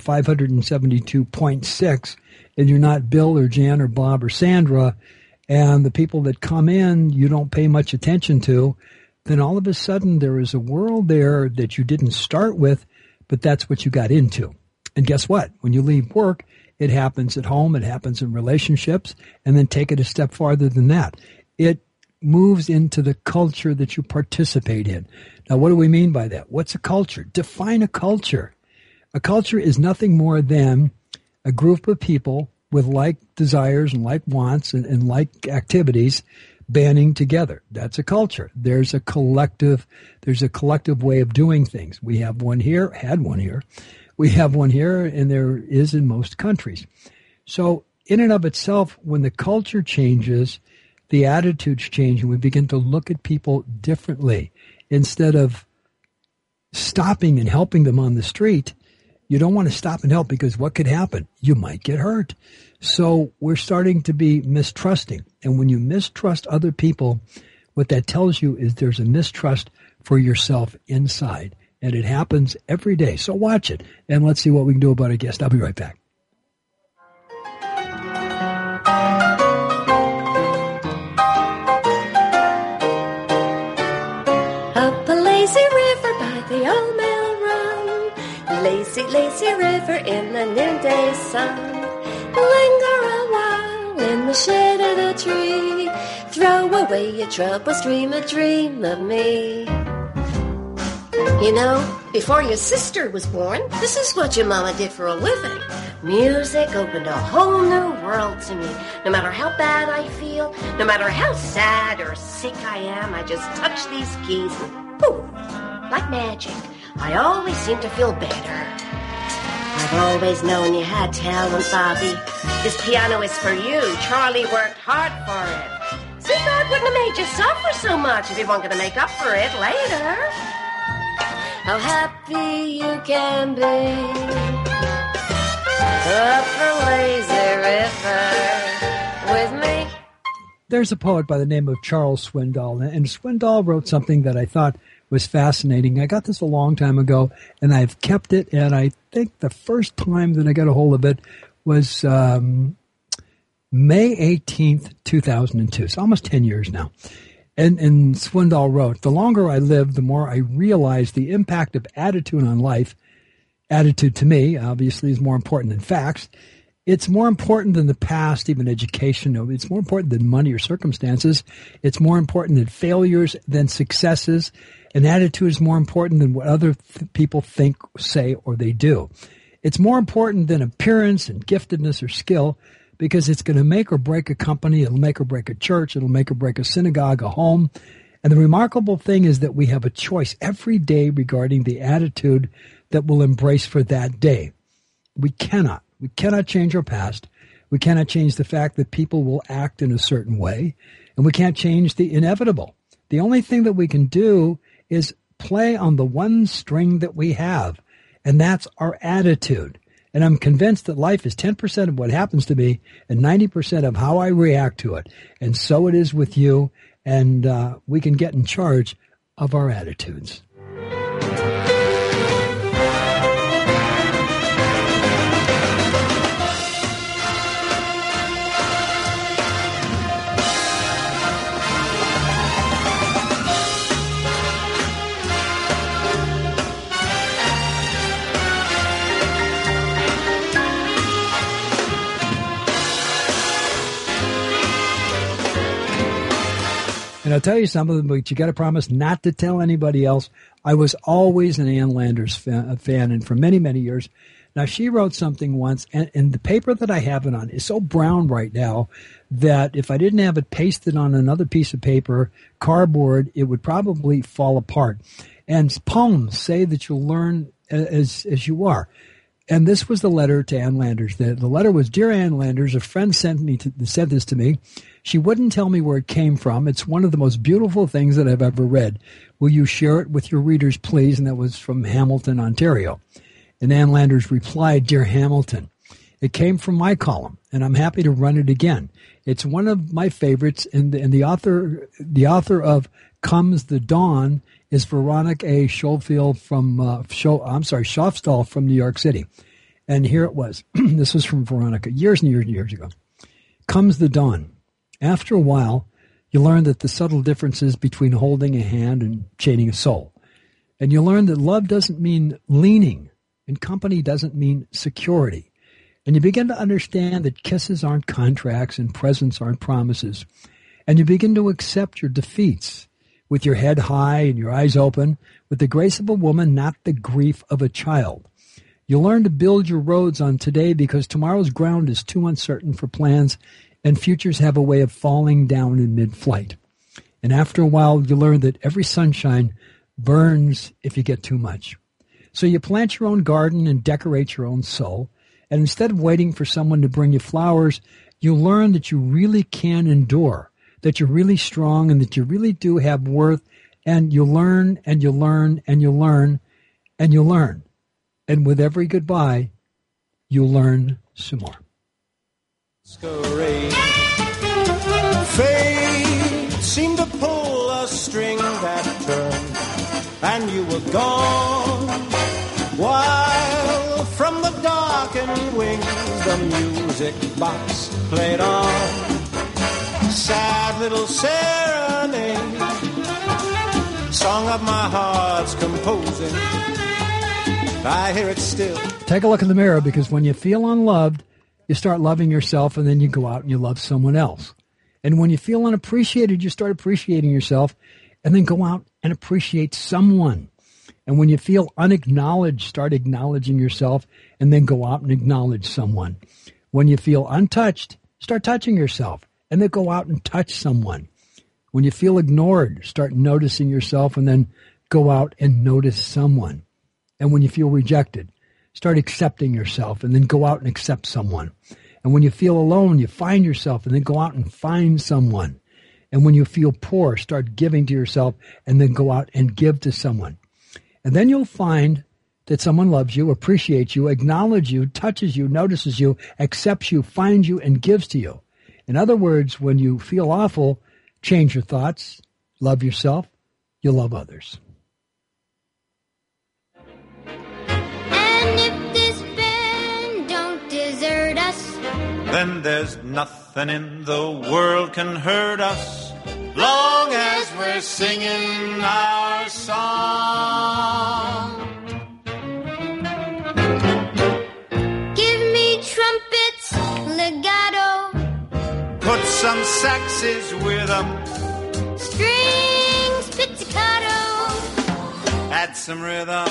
572.6, and you're not Bill or Jan or Bob or Sandra, and the people that come in you don't pay much attention to, then all of a sudden there is a world there that you didn't start with, but that's what you got into. And guess what? When you leave work, it happens at home, it happens in relationships, and then take it a step farther than that. It moves into the culture that you participate in. Now, what do we mean by that? What's a culture? Define a culture. A culture is nothing more than a group of people with like desires and like wants and like activities banding together. That's a culture. There's a collective way of doing things. We have one here, We have one here, and there is in most countries. So in and of itself, when the culture changes, the attitudes change, and we begin to look at people differently. Instead of stopping and helping them on the street, you don't want to stop and help, because what could happen? You might get hurt. So we're starting to be mistrusting. And when you mistrust other people, what that tells you is there's a mistrust for yourself inside. And it happens every day. So watch it, and let's see what we can do about it, guest. I'll be right back. Up a lazy river by the old mill run, lazy, lazy river in the noonday sun. Linger a while in the shade of the tree, throw away your troubles, dream a dream of me. You know, before your sister was born, this is what your mama did for a living. Music opened a whole new world to me. No matter how bad I feel, no matter how sad or sick I am, I just touch these keys and poof, like magic, I always seem to feel better. I've always known you had talent, Bobby. This piano is for you. Charlie worked hard for it. See, God wouldn't have made you suffer so much if he weren't going to make up for it later. How happy you can be up the lazy river with me. There's a poet by the name of Charles Swindoll, and Swindoll wrote something that I thought was fascinating. I got this a long time ago, and I've kept it, and I think the first time that I got a hold of it was May 18th, 2002. It's almost 10 years now. And Swindoll wrote, "The longer I live, the more I realize the impact of attitude on life. Attitude to me, obviously, is more important than facts. It's more important than the past, even education. It's more important than money or circumstances. It's more important than failures, than successes. And attitude is more important than what other people think, say, or they do. It's more important than appearance and giftedness or skill, because it's going to make or break a company. It'll make or break a church. It'll make or break a synagogue, a home. And the remarkable thing is that we have a choice every day regarding the attitude that we'll embrace for that day. We cannot change our past. We cannot change the fact that people will act in a certain way. And we can't change the inevitable. The only thing that we can do is play on the one string that we have, and that's our attitude. And I'm convinced that life is 10% of what happens to me and 90% of how I react to it. And so it is with you, and we can get in charge of our attitudes. And I'll tell you something, but you got to promise not to tell anybody else. I was always an Ann Landers fan, and for many, many years. Now, she wrote something once, and the paper that I have it on is so brown right now that if I didn't have it pasted on another piece of paper, cardboard, it would probably fall apart. And poems say that you'll learn as you are. And this was the letter to Ann Landers. The letter was, "Dear Ann Landers, a friend sent this to me. She wouldn't tell me where it came from. It's one of the most beautiful things that I've ever read. Will you share it with your readers, please?" And that was from Hamilton, Ontario. And Ann Landers replied, "Dear Hamilton, it came from my column, and I'm happy to run it again. It's one of my favorites, and the author of Comes the Dawn is Veronica A. Schofstall from New York City." And here it was. This was from Veronica years and years and years ago. "Comes the dawn. After a while, you learn that the subtle differences between holding a hand and chaining a soul. And you learn that love doesn't mean leaning, and company doesn't mean security. And you begin to understand that kisses aren't contracts and presents aren't promises. And you begin to accept your defeats with your head high and your eyes open, with the grace of a woman, not the grief of a child. You learn to build your roads on today because tomorrow's ground is too uncertain for plans, and futures have a way of falling down in mid-flight. And after a while, you learn that every sunshine burns if you get too much. So you plant your own garden and decorate your own soul, and instead of waiting for someone to bring you flowers, you learn that you really can endure, that you're really strong, and that you really do have worth, and you learn, and you learn, and you learn, and you learn. And with every goodbye, you learn some more." Fate seemed to pull a string that turned, and you were gone, while from the darkened wings the music box played on. Sad little serenade, song of my heart's composing, I hear it still. Take a look in the mirror, because when you feel unloved, you start loving yourself, and then you go out and you love someone else. And when you feel unappreciated, you start appreciating yourself, and then go out and appreciate someone. And when you feel unacknowledged, start acknowledging yourself, and then go out and acknowledge someone. When you feel untouched, start touching yourself, and then go out and touch someone. When you feel ignored, start noticing yourself, and then go out and notice someone. And when you feel rejected, start accepting yourself, and then go out and accept someone. And when you feel alone, you find yourself, and then go out and find someone. And when you feel poor, start giving to yourself, and then go out and give to someone. And then you'll find that someone loves you, appreciates you, acknowledges you, touches you, notices you, accepts you, finds you, and gives to you. In other words, when you feel awful, change your thoughts, love yourself, you'll love others. then there's nothing in the world can hurt us, long as we're singing our song. Give me trumpets, legato, Put some saxes with them, strings, pizzicato. add some rhythm.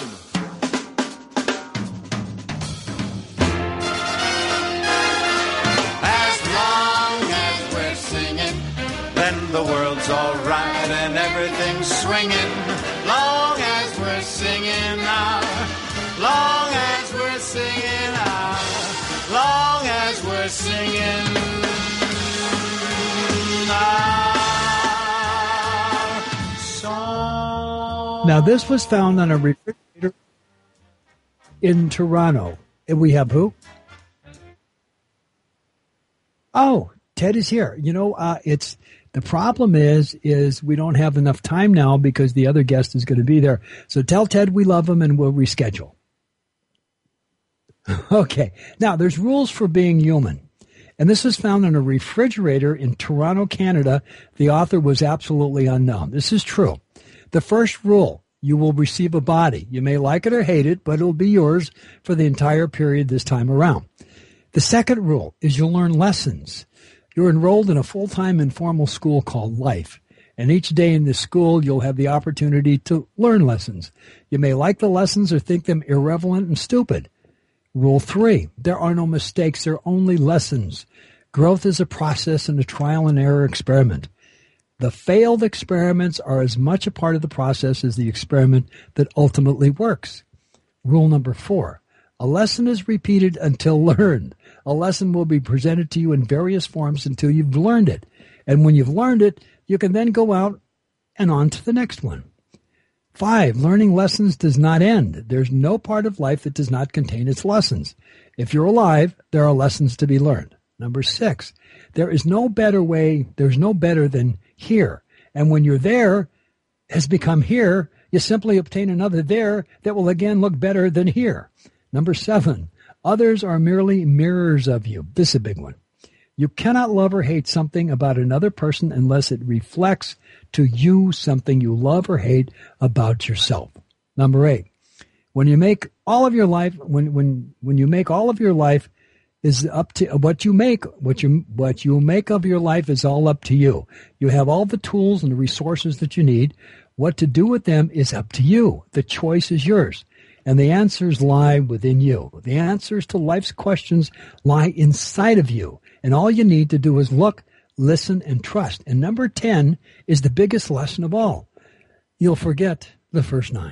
As long as we're singing, then the world's all right and everything's swinging. Long as we're singing our, long as we're singing our, long as we're singing our song. Now, this was found on a refrigerator in Toronto. And we have who? Oh, Ted is here. You know, it's the problem is we don't have enough time now because the other guest is going to be there. So tell Ted we love him and we'll reschedule. Okay. Now, there's rules for being human. And this was found in a refrigerator in Toronto, Canada. The author was absolutely unknown. This is true. The first rule, you will receive a body. You may like it or hate it, but it'll be yours for the entire period this time around. The second rule is you'll learn lessons. You're enrolled in a full-time informal school called Life. And each day in this school, you'll have the opportunity to learn lessons. You may like the lessons or think them irrelevant and stupid. Rule 3, there are no mistakes, there are only lessons. Growth is a process and a trial and error experiment. The failed experiments are as much a part of the process as the experiment that ultimately works. Rule number 4, a lesson is repeated until learned. A lesson will be presented to you in various forms until you've learned it. And when you've learned it, you can then go out and on to the next one. 5, learning lessons does not end. There's no part of life that does not contain its lessons. If you're alive, there are lessons to be learned. Number 6, there's no better than here. And when you're there has become here, you simply obtain another there that will again look better than here. Number 7, others are merely mirrors of you. This is a big one. You cannot love or hate something about another person unless it reflects to you something you love or hate about yourself. Number 8, when you make all of your life, when you make all of your life is up to what you make of your life is all up to you. You have all the tools and the resources that you need. What to do with them is up to you. The choice is yours. And the answers lie within you. The answers to life's questions lie inside of you. And all you need to do is look, listen, and trust. And number 10 is the biggest lesson of all. You'll forget the first 9.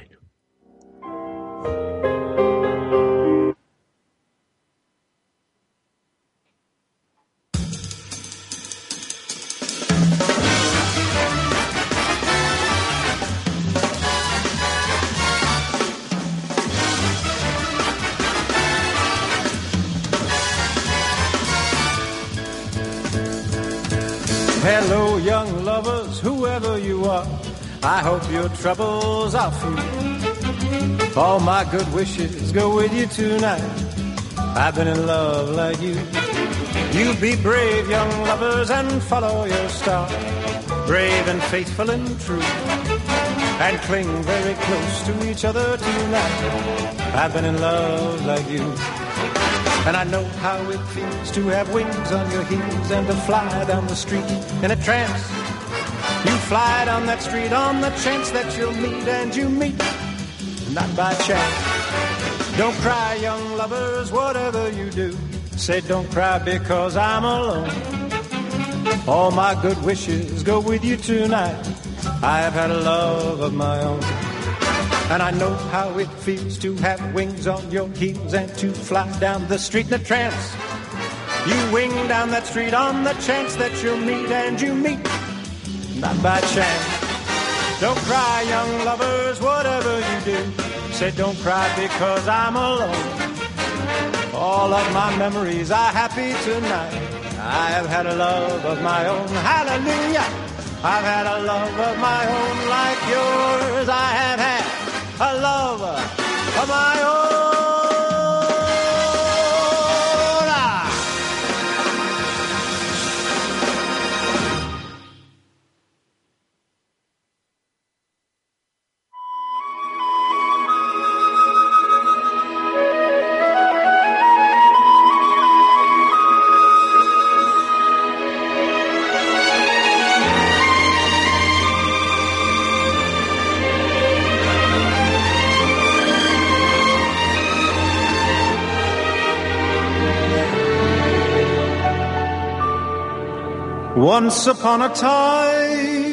Hello, young lovers, whoever you are, I hope your troubles are few. All my good wishes go with you tonight. I've been in love like you. You be brave, young lovers, and follow your star. Brave and faithful and true, and cling very close to each other tonight. I've been in love like you. And I know how it feels to have wings on your heels and to fly down the street in a trance. You fly down that street on the chance that you'll meet, and you meet, not by chance. Don't cry, young lovers, whatever you do. Say don't cry because I'm alone. All my good wishes go with you tonight. I have had a love of my own. And I know how it feels to have wings on your heels and to fly down the street in a trance. You wing down that street on the chance that you'll meet, and you meet, not by chance. Don't cry, young lovers, whatever you do. Say don't cry because I'm alone. All of my memories are happy tonight. I have had a love of my own. Hallelujah. I've had a love of my own like yours. I have had a love of my own. Once upon a time,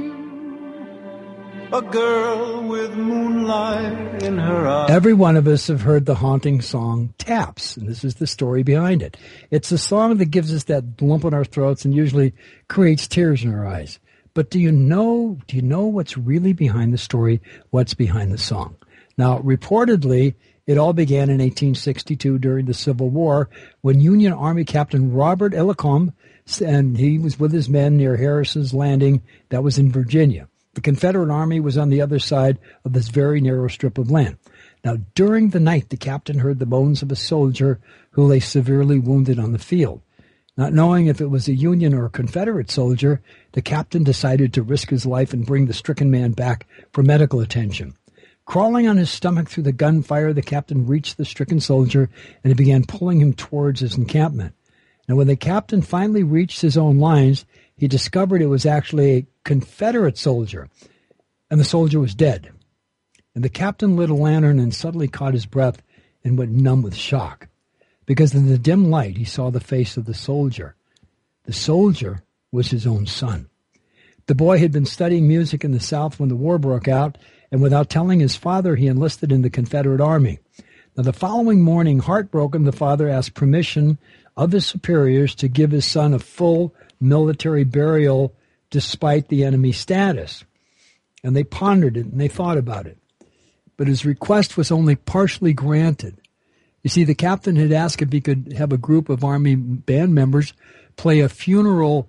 a girl with moonlight in her eyes. Every one of us have heard the haunting song Taps, and this is the story behind it. It's a song that gives us that lump in our throats and usually creates tears in our eyes. But do you know what's really behind the story, what's behind the song? Now, reportedly, it all began in 1862 during the Civil War when Union Army Captain Robert Ellacombe, and he was with his men near Harrison's Landing, that was in Virginia. The Confederate Army was on the other side of this very narrow strip of land. Now, during the night, the captain heard the moans of a soldier who lay severely wounded on the field. Not knowing if it was a Union or a Confederate soldier, the captain decided to risk his life and bring the stricken man back for medical attention. Crawling on his stomach through the gunfire, the captain reached the stricken soldier and he began pulling him towards his encampment. Now, when the captain finally reached his own lines, he discovered it was actually a Confederate soldier, and the soldier was dead. And the captain lit a lantern and suddenly caught his breath and went numb with shock, because in the dim light he saw the face of the soldier. The soldier was his own son. The boy had been studying music in the South when the war broke out, and without telling his father, he enlisted in the Confederate Army. Now, the following morning, heartbroken, the father asked permission of his superiors to give his son a full military burial despite the enemy status. And they pondered it and they thought about it. But his request was only partially granted. You see, the captain had asked if he could have a group of Army band members play a funeral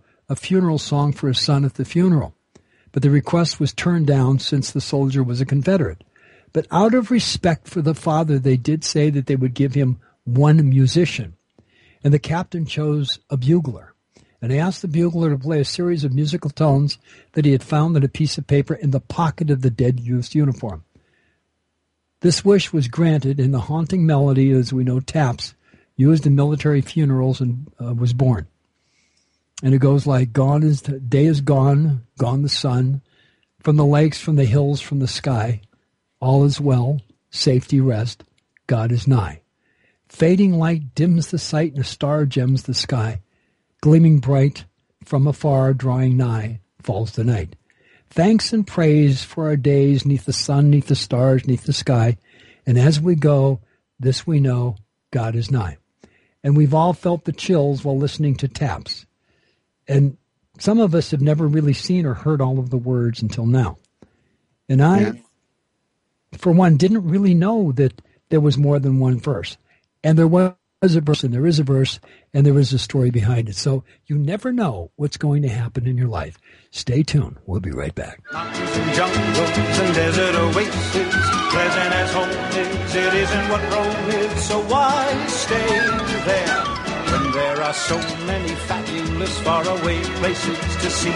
song for his son at the funeral. But the request was turned down since the soldier was a Confederate. But out of respect for the father, they did say that they would give him one musician. And the captain chose a bugler. And he asked the bugler to play a series of musical tones that he had found on a piece of paper in the pocket of the dead youth's uniform. This wish was granted, and the haunting melody, as we know, Taps, used in military funerals, and was born. And it goes like, day is gone, gone the sun, from the lakes, from the hills, from the sky, all is well, safety rest, God is nigh. Fading light dims the sight, and a star gems the sky. Gleaming bright, from afar, drawing nigh, falls the night. Thanks and praise for our days, neath the sun, neath the stars, neath the sky. And as we go, this we know, God is nigh. And we've all felt the chills while listening to Taps. And some of us have never really seen or heard all of the words until now. And I, for one, didn't really know that there was more than one verse. And there was a verse, and there is a verse, and there is a story behind it. So you never know what's going to happen in your life. Stay tuned. We'll be right back. Mountains and jungles and desert oases, pleasant as home is, it isn't what Rome is, so why stay there when there are so many fabulous faraway places to see?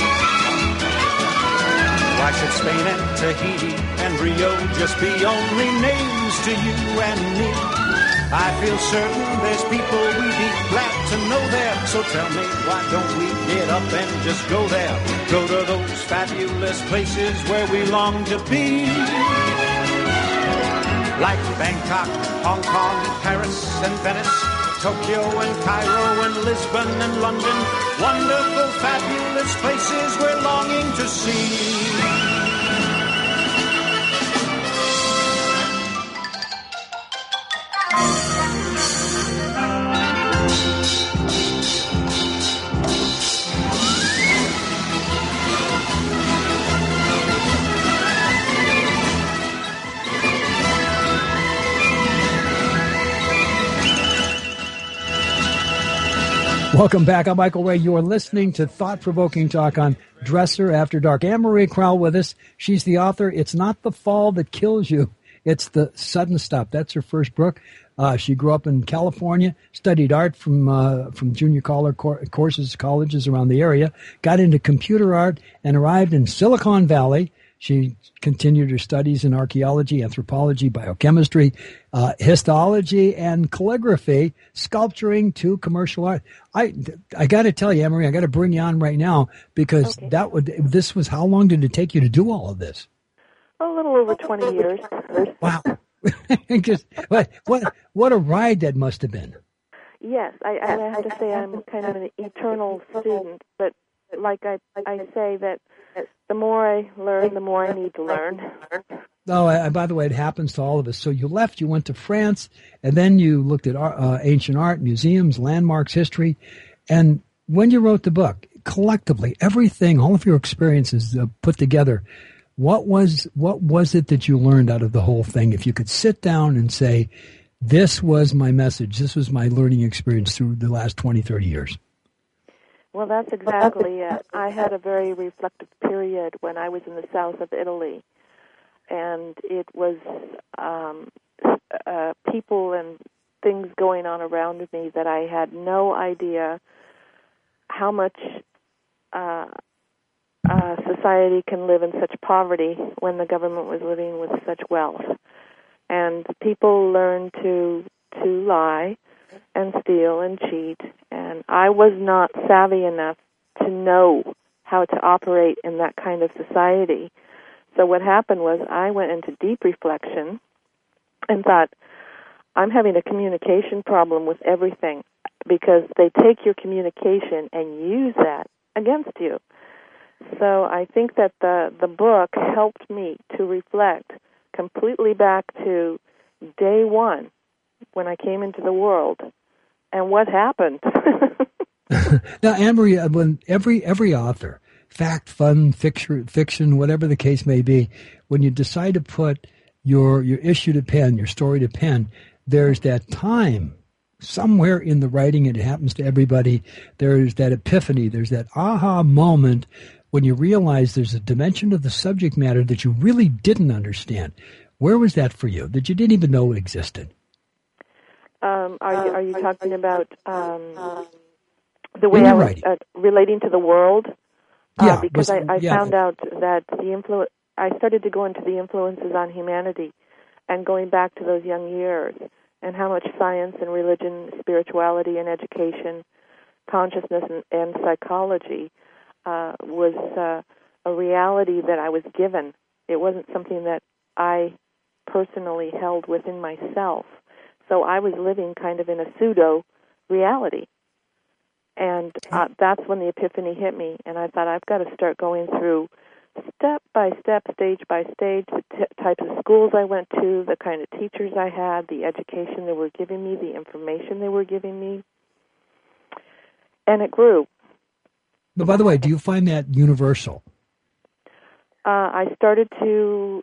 Why should Spain and Tahiti and Rio just be only names to you and me? I feel certain there's people we'd be glad to know there. So tell me, why don't we get up and just go there? Go to those fabulous places where we long to be. Like Bangkok, Hong Kong, Paris and Venice, Tokyo and Cairo and Lisbon and London. Wonderful, fabulous places we're longing to see. Welcome back. I'm Michael Ray. You're listening to Thought-Provoking Talk on Dresser After Dark. Anne-Marie Crowell with us. She's the author. It's not the fall that kills you. It's the sudden stop. That's her first book. She grew up in California, studied art from junior colleges around the area, got into computer art, and arrived in Silicon Valley. She continued her studies in archaeology, anthropology, biochemistry, histology, and calligraphy, sculpturing to commercial art. I got to tell you, Anne-Marie, I got to bring you on right now because this was, how long did it take you to do all of this? A little over 20 years. Wow. Just, what a ride that must have been. Yes, I have to say I'm kind of an eternal student, but like I say that the more I learn, the more I need to learn. Oh, by the way, it happens to all of us. So you left, you went to France, and then you looked at ancient art, museums, landmarks, history. And when you wrote the book, collectively, everything, all of your experiences put together, what was it that you learned out of the whole thing? If you could sit down and say, this was my message, this was my learning experience through the last 20, 30 years. Well, that's exactly it. I had a very reflective period when I was in the south of Italy, and it was people and things going on around me that I had no idea how much society can live in such poverty when the government was living with such wealth. And people learned to lie and steal and cheat, and I was not savvy enough to know how to operate in that kind of society. So what happened was I went into deep reflection and thought, I'm having a communication problem with everything, because they take your communication and use that against you. So I think that the book helped me to reflect completely back to day one when I came into the world and what happened. Now, Anne-Marie, when every author, fact, fun, fiction, whatever the case may be, when you decide to put your issue to pen, your story to pen, there's that time somewhere in the writing, and it happens to everybody, there's that epiphany, there's that aha moment when you realize there's a dimension of the subject matter that you really didn't understand. Where was that for you, that you didn't even know existed? Are you talking about the way I was relating to the world? Yeah, because I found out that I started to go into the influences on humanity and going back to those young years and how much science and religion, spirituality and education, consciousness and psychology was a reality that I was given. It wasn't something that I personally held within myself. So I was living kind of in a pseudo-reality. And that's when the epiphany hit me, and I thought, I've got to start going through step by step, stage by stage, the types of schools I went to, the kind of teachers I had, the education they were giving me, the information they were giving me. And it grew. But by the way, do you find that universal? I started to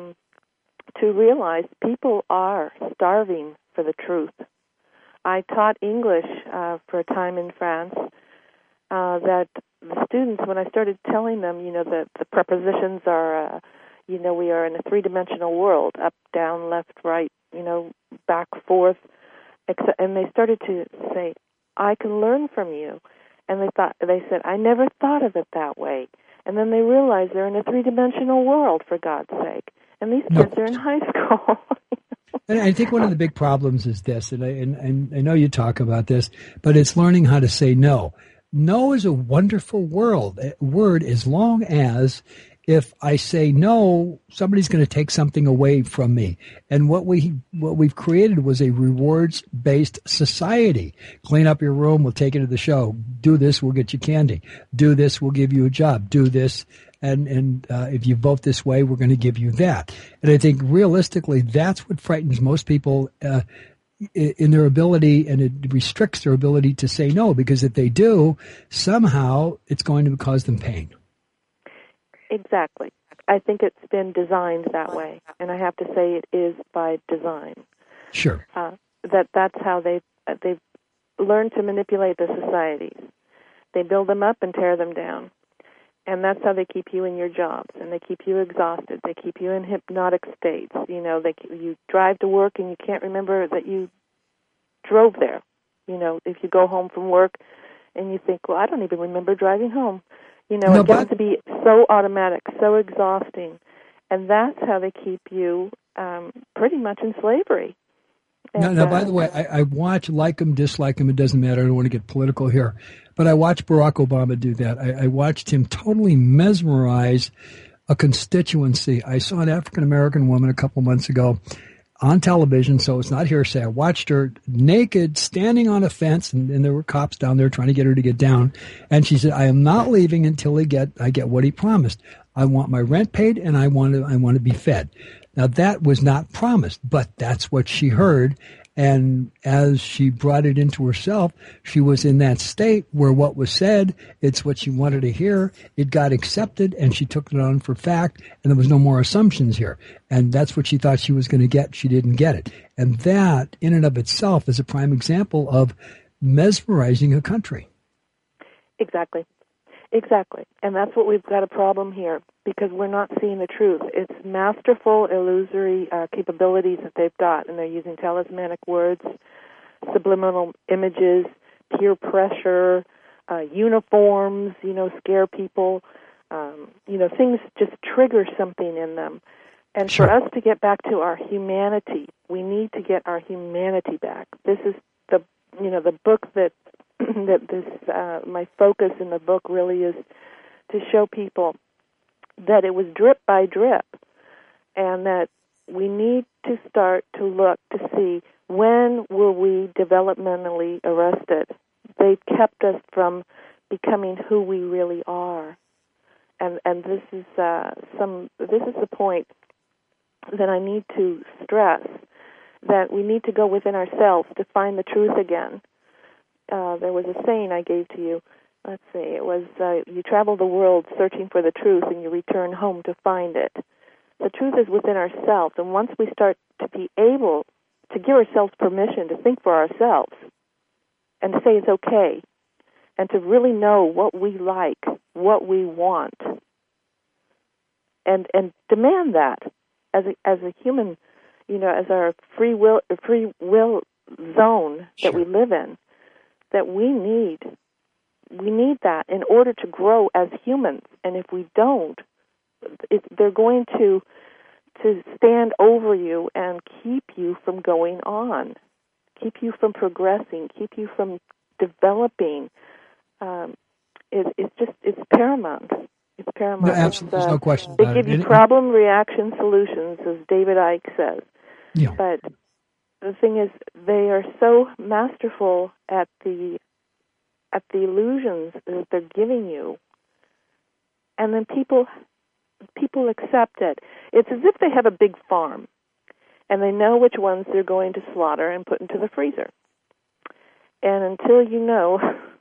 realize people are starving for the truth. I taught English for a time in France, that the students, when I started telling them, the prepositions are, we are in a three-dimensional world, up, down, left, right, back, forth, and they started to say, I can learn from you. And they said, I never thought of it that way. And then they realized they're in a three-dimensional world, for God's sake. And these kids are in high school. And I think one of the big problems is this, and I know you talk about this, but it's learning how to say no. No is a wonderful word as long as if I say no, somebody's going to take something away from me. And what we've created was a rewards-based society. Clean up your room, we'll take you to the show. Do this, we'll get you candy. Do this, we'll give you a job. Do this, and if you vote this way, we're going to give you that. And I think realistically, that's what frightens most people in their ability, and it restricts their ability to say no, because if they do, somehow it's going to cause them pain. Exactly. I think it's been designed that way, and I have to say it is by design. Sure. That's how they've learned to manipulate the societies. They build them up and tear them down, and that's how they keep you in your jobs, and they keep you exhausted. They keep you in hypnotic states. You drive to work and you can't remember that you drove there. If you go home from work and you think, well, I don't even remember driving home. It gets to be so automatic, so exhausting. And that's how they keep you pretty much in slavery. And, now, by the way, I watch, like him, dislike him, it doesn't matter. I don't want to get political here. But I watched Barack Obama do that. I watched him totally mesmerize a constituency. I saw an African-American woman a couple months ago, on television, so it's not hearsay. I watched her naked, standing on a fence, and there were cops down there trying to get her to get down. And she said, "I am not leaving until I get what he promised. I want my rent paid, and I want to be fed." Now that was not promised, but that's what she heard. And as she brought it into herself, she was in that state where what was said, it's what she wanted to hear. It got accepted, and she took it on for fact, and there was no more assumptions here. And that's what she thought she was going to get. She didn't get it. And that, in and of itself, is a prime example of mesmerizing a country. Exactly. And that's what we've got a problem here, because we're not seeing the truth. It's masterful, illusory capabilities that they've got, and they're using talismanic words, subliminal images, peer pressure, uniforms, scare people. Things just trigger something in them. And Sure. for us to get back to our humanity, we need to get our humanity back. This is the book that my focus in the book really is to show people that it was drip by drip, and that we need to start to look to see, when were we developmentally arrested? They've kept us from becoming who we really are, and this is the point that I need to stress, that we need to go within ourselves to find the truth again. There was a saying I gave to you. Let's see, it was, you travel the world searching for the truth, and you return home to find it. The truth is within ourselves, and once we start to be able to give ourselves permission to think for ourselves and to say it's okay, and to really know what we like, what we want, and demand that as a human, as our free will zone that we live in, that we need that in order to grow as humans. And if we don't, they're going to stand over you and keep you from going on, keep you from progressing, keep you from developing. It's paramount. It's paramount. No, absolutely, there's no question they about give it. you problem, reaction, solutions, as David Icke says. Yeah. But the thing is, they are so masterful at the illusions that they're giving you, and then people accept it. It's as if they have a big farm, and they know which ones they're going to slaughter and put into the freezer. And until you know,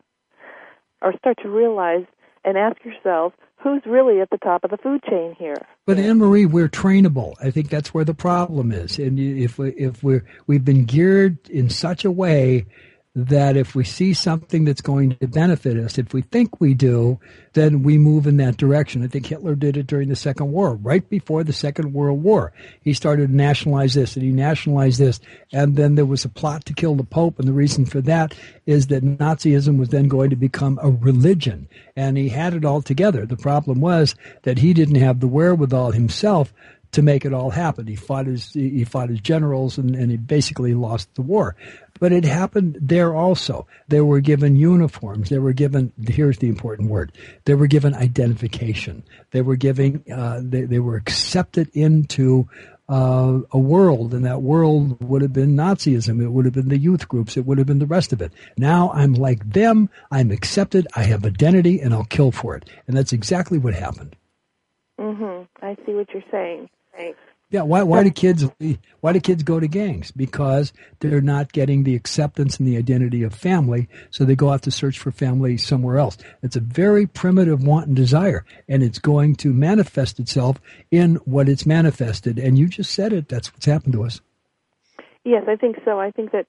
or start to realize and ask yourself, who's really at the top of the food chain here? But Anne-Marie, we're trainable. I think that's where the problem is. And if we've been geared in such a way that if we see something that's going to benefit us, if we think we do, then we move in that direction. I think Hitler did it during the Second War, right before the Second World War. He started to nationalize this, and he nationalized this, and then there was a plot to kill the Pope, and the reason for that is that Nazism was then going to become a religion, and he had it all together. The problem was that he didn't have the wherewithal himself to make it all happen. He fought his generals, and he basically lost the war. But it happened there also. They were given uniforms. They were given, here's the important word, they were given identification. They were they were accepted into a world, and that world would have been Nazism. It would have been the youth groups. It would have been the rest of it. Now I'm like them. I'm accepted. I have identity, and I'll kill for it. And that's exactly what happened. Mm-hmm. I see what you're saying. Right. Yeah, why do kids go to gangs? Because they're not getting the acceptance and the identity of family, so they go out to search for family somewhere else. It's a very primitive want and desire, and it's going to manifest itself in what it's manifested. And you just said it. That's what's happened to us. Yes, I think so. I think that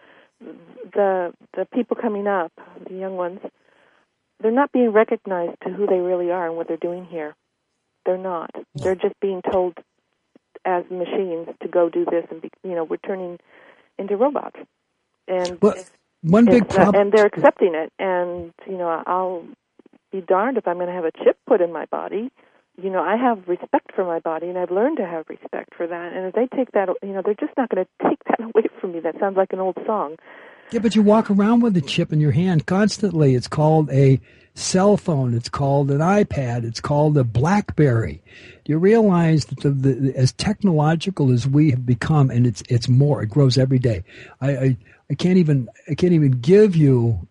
the people coming up, the young ones, they're not being recognized to who they really are and what they're doing here. They're not. They're just being told as machines to go do this, and we're turning into robots. And one big problem, and they're accepting it. And I'll be darned if I'm going to have a chip put in my body. I have respect for my body, and I've learned to have respect for that. And if they take that, they're just not going to take that away from me. That sounds like an old song. Yeah, but you walk around with a chip in your hand constantly. It's called a cell phone. It's called an iPad. It's called a BlackBerry. Do you realize that as technological as we have become, and it's more, it grows every day. I can't even give you,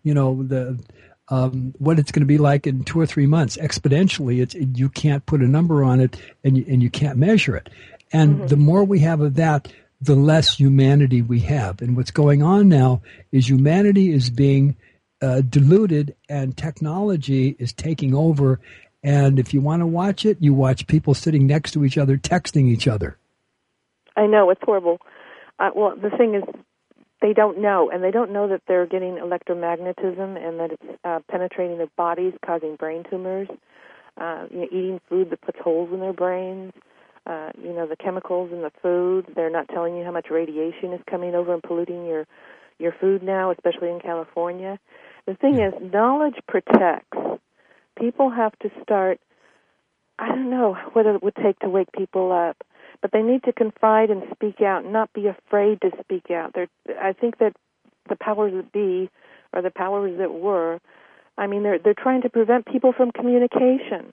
what it's going to be like in 2 or 3 months. Exponentially, you can't put a number on it, and you can't measure it. And the more we have of that, the less humanity we have. And what's going on now is humanity is being diluted, and technology is taking over. And if you want to watch it, you watch people sitting next to each other, texting each other. I know, it's horrible. Well, the thing is, they don't know, and they don't know that they're getting electromagnetism and that it's penetrating their bodies, causing brain tumors, eating food that puts holes in their brains, the chemicals in the food. They're not telling you how much radiation is coming over and polluting your food now, especially in California. The thing is, knowledge protects. People have to start, I don't know what it would take to wake people up, but they need to confide and speak out, not be afraid to speak out. I think that the powers that be, or the powers that were, they're trying to prevent people from communication.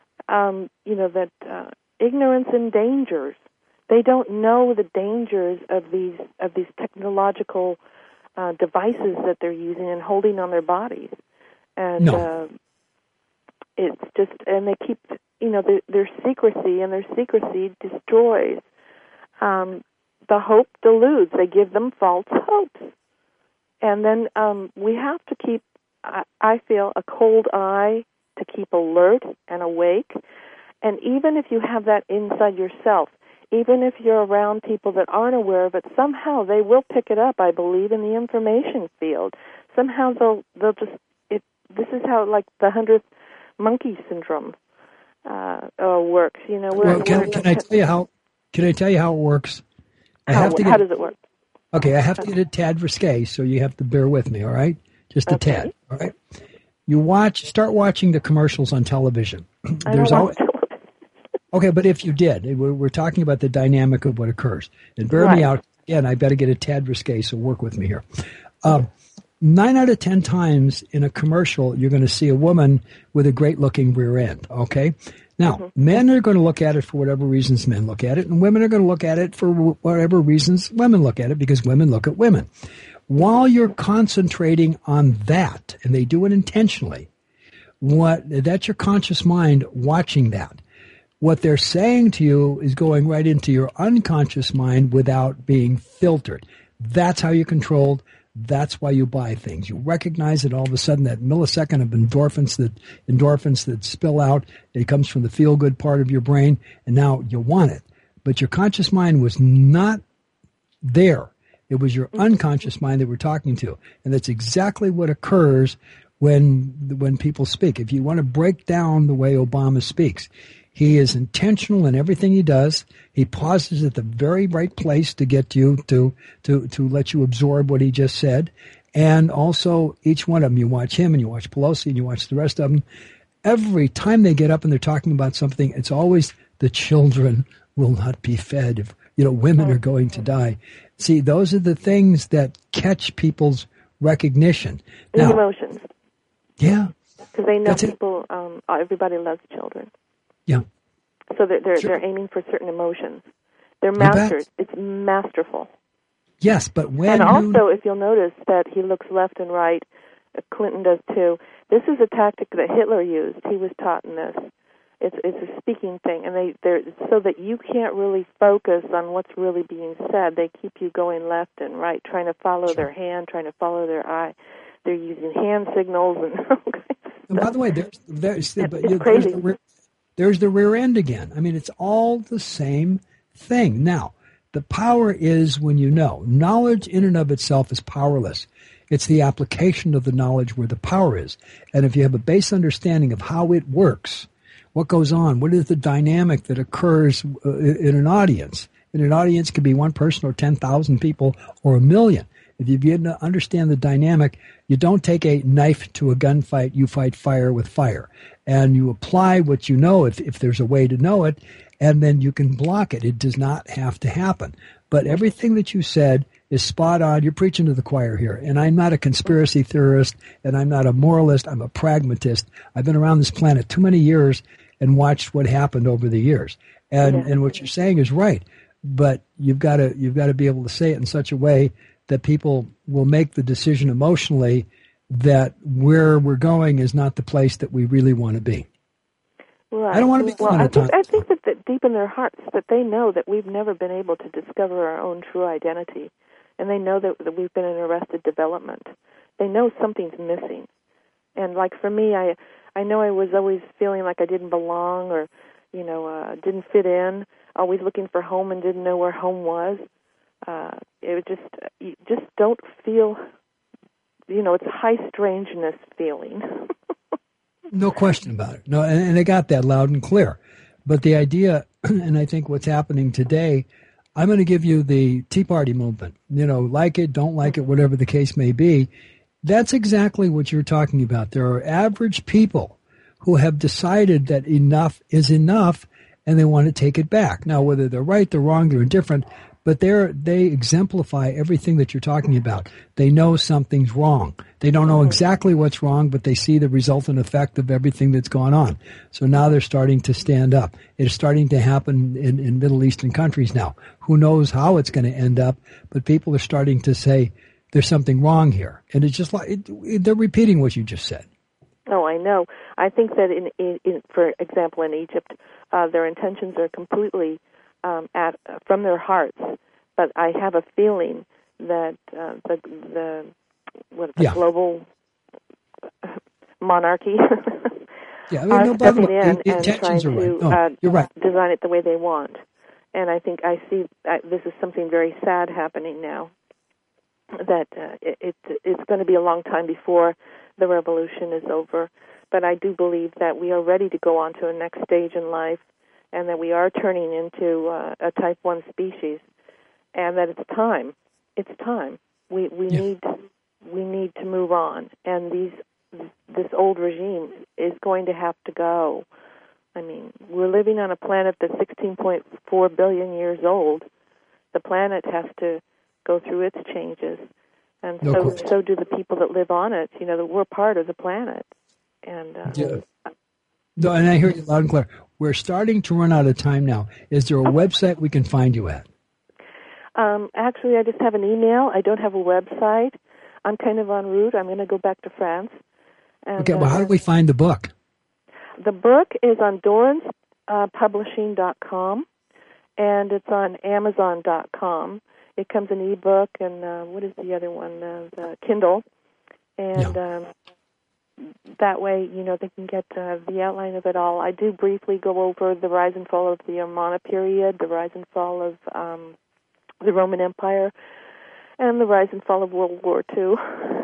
That ignorance endangers. They don't know the dangers of these technological devices that they're using and holding on their bodies. And it's just, and they keep, their secrecy, and their secrecy destroys. The hope deludes. They give them false hopes. And then we have to keep, I feel, a cold eye to keep alert and awake. And even if you have that inside yourself, even if you're around people that aren't aware of it, somehow they will pick it up, I believe, in the information field. Somehow they'll just, this is how, like, the 100th monkey syndrome works. Can I tell you how it works? How does it work? Okay, I have to get a tad risque, so you have to bear with me, all right? Just a tad, all right? Start watching the commercials on television. I don't watch television. Okay, but if you did, we're talking about the dynamic of what occurs. And bear me out. Again, I better get a tad risque, so work with me here. 9 out of 10 times in a commercial, you're going to see a woman with a great-looking rear end, okay? Now, men are going to look at it for whatever reasons men look at it, and women are going to look at it for whatever reasons women look at it, because women look at women. While you're concentrating on that, and they do it intentionally, that's your conscious mind watching that. What they're saying to you is going right into your unconscious mind without being filtered. That's how you're controlled. That's why you buy things. You recognize it all of a sudden, that millisecond of endorphins that spill out. It comes from the feel-good part of your brain, and now you want it. But your conscious mind was not there. It was your unconscious mind that we're talking to. And that's exactly what occurs when people speak. If you want to break down the way Obama speaks, he is intentional in everything he does. He pauses at the very right place to get you to let you absorb what he just said. And also, each one of them, you watch him and you watch Pelosi and you watch the rest of them. Every time they get up and they're talking about something, it's always the children will not be fed. If, women are going to die. See, those are the things that catch people's recognition. Now, emotions. Yeah. Because they know people, everybody loves children. Yeah. So they're aiming for certain emotions. They're masters. It's masterful. Yes, but when if you'll notice that he looks left and right, Clinton does too. This is a tactic that Hitler used. He was taught in this. It's a speaking thing, and they're so that you can't really focus on what's really being said. They keep you going left and right, trying to follow their hand, trying to follow their eye. They're using hand signals and all kinds of stuff. And by the way, there's crazy. There's the rear end again. I mean, it's all the same thing. Now, the power is when you know. Knowledge in and of itself is powerless. It's the application of the knowledge where the power is. And if you have a base understanding of how it works, what goes on, what is the dynamic that occurs in an audience? In an audience could be one person or 10,000 people or 1 million. If you begin to understand the dynamic, you don't take a knife to a gunfight, you fight fire with fire. And you apply what you know, if there's a way to know it, and then you can block it. It does not have to happen. But everything that you said is spot on. You're preaching to the choir here. And I'm not a conspiracy theorist, and I'm not a moralist. I'm a pragmatist. I've been around this planet too many years and watched what happened over the years. And what you're saying is right. But you've got to be able to say it in such a way that people will make the decision emotionally that where we're going is not the place that we really want to be. Right. I don't want to be I think that deep in their hearts that they know that we've never been able to discover our own true identity, and they know that we've been in arrested development. They know something's missing. And like for me, I know I was always feeling like I didn't belong or, didn't fit in, always looking for home and didn't know where home was. It was you just don't feel, it's a high strangeness feeling. No question about it. No, and they got that loud and clear. But the idea, and I think what's happening today, I'm going to give you the Tea Party movement. Like it, don't like it, whatever the case may be. That's exactly what you're talking about. There are average people who have decided that enough is enough, and they want to take it back. Now, whether they're right, they're wrong, they're indifferent, but they exemplify everything that you're talking about. They know something's wrong. They don't know exactly what's wrong, but they see the resultant effect of everything that's gone on. So now they're starting to stand up. It's starting to happen in Middle Eastern countries now. Who knows how it's going to end up, but people are starting to say there's something wrong here. And it's just like they're repeating what you just said. Oh, I know. I think that, in for example, in Egypt, their intentions are completely from their hearts. But I have a feeling that the global monarchy are stepping in and trying to you're right. design it the way they want. And I think I see this is something very sad happening now. That it's going to be a long time before the revolution is over. But I do believe that we are ready to go on to a next stage in life, and that we are turning into a type 1 species, and that it's time. It's time. We need to move on, and this old regime is going to have to go. I mean, we're living on a planet that's 16.4 billion years old. The planet has to go through its changes, and so do the people that live on it. We're part of the planet, and No, and I hear you loud and clear. We're starting to run out of time now. Is there a website we can find you at? Actually, I just have an email. I don't have a website. I'm kind of en route. I'm going to go back to France. And, okay, well, how do we find the book? The book is on Doran'sPublishing.com, and it's on Amazon.com. It comes in ebook, and what is the other one? The Kindle. And that way, they can get the outline of it all. I do briefly go over the rise and fall of the Amarna period, the rise and fall of the Roman Empire, and the rise and fall of World War II.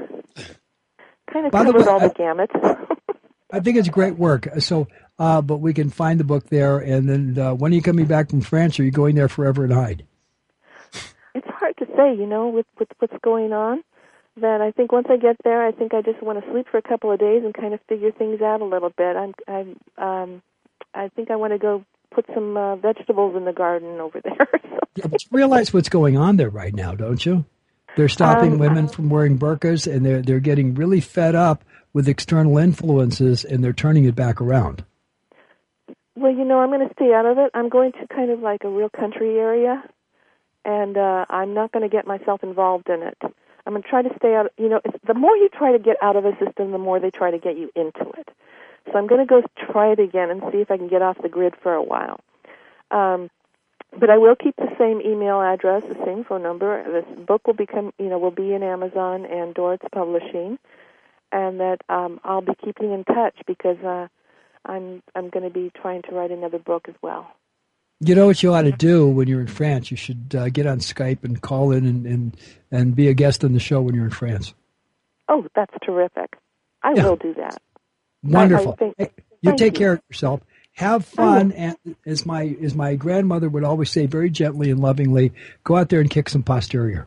Kind of covers all the gamut. I think it's great work. So, but we can find the book there. And then when are you coming back from France? Or are you going there forever and hide? It's hard to say, with what's going on. That I think once I get there, I think I just want to sleep for a couple of days and kind of figure things out a little bit. I think I want to go put some vegetables in the garden over there. Yeah, but you realize what's going on there right now, don't you? They're stopping women from wearing burqas, and they're getting really fed up with external influences, and they're turning it back around. Well, I'm going to stay out of it. I'm going to kind of like a real country area, and I'm not going to get myself involved in it. I'm going to try to stay out. The more you try to get out of a system, the more they try to get you into it. So I'm going to go try it again and see if I can get off the grid for a while. But I will keep the same email address, the same phone number. This book will will be in Amazon and Dorrance Publishing, and that I'll be keeping in touch because I'm going to be trying to write another book as well. You know what you ought to do when you're in France? You should get on Skype and call in and be a guest on the show when you're in France. Oh, that's terrific. I will do that. Wonderful. You take care of yourself. Have fun, and as my grandmother would always say very gently and lovingly, go out there and kick some posterior.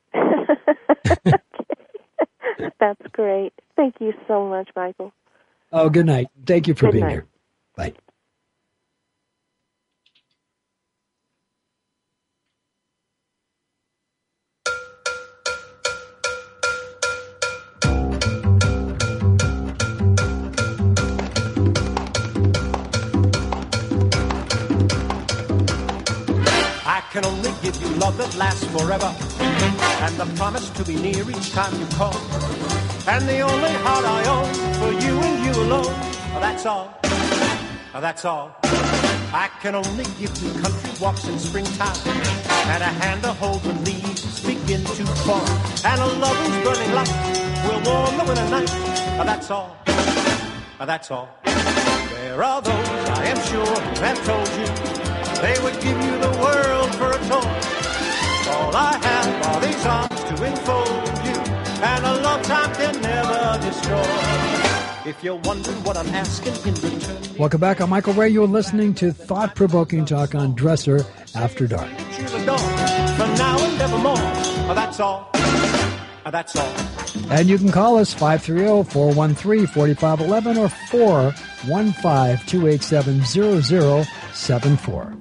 That's great. Thank you so much, Michael. Oh, good night. Thank you for being here. Bye. can only give you love that lasts forever, and the promise to be near each time you call, and the only heart I own for you and you alone. That's all. That's all. I can only give you country walks in springtime, and a hand to hold when leaves begin to fall, and a love whose burning light will warm the winter night. That's all. That's all. There are those, I am sure, who have told you they would give you the world for a toy. All I have are these arms to enfold you, and a love time can never destroy. If you're wondering what I'm asking in return. Welcome back. I'm Michael Ray. You're listening to Thought-Provoking Talk on Dresser After Dark. For now and evermore. That's all. That's all. And you can call us 530-413-4511 or 415-287-0074.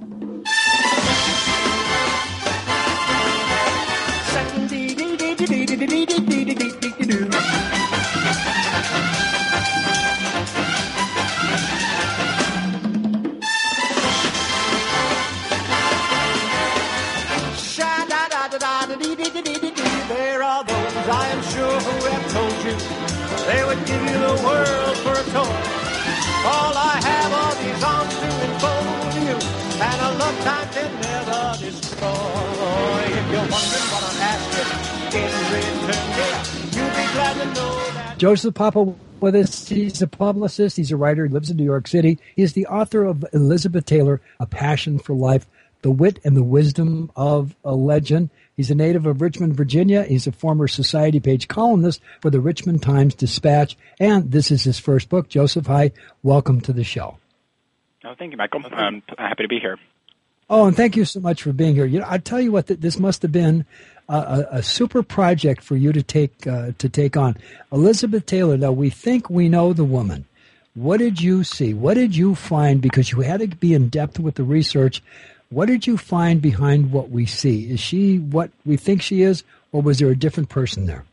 There are those, I am sure, who have told you they would give you the world for a toy. All I have are these arms to enfold you, and a love time can never destroy. If you're wondering what I'm asking in return, yeah, you'll be glad to know that. Joseph Papa with us. He's a publicist. He's a writer. He lives in New York City. He is the author of Elizabeth Taylor, A Passion for Life, The Wit and the Wisdom of a Legend. He's a native of Richmond, Virginia. He's a former Society Page columnist for the Richmond Times-Dispatch, and this is his first book. Joseph, hi. Welcome to the show. Oh, thank you, Michael. I'm happy to be here. Oh, and thank you so much for being here. You know, I tell you what, this must have been a super project for you to take on. Elizabeth Taylor. Now, we think we know the woman. What did you see? What did you find? Because you had to be in depth with the research. What did you find behind what we see? Is she what we think she is, or was there a different person there?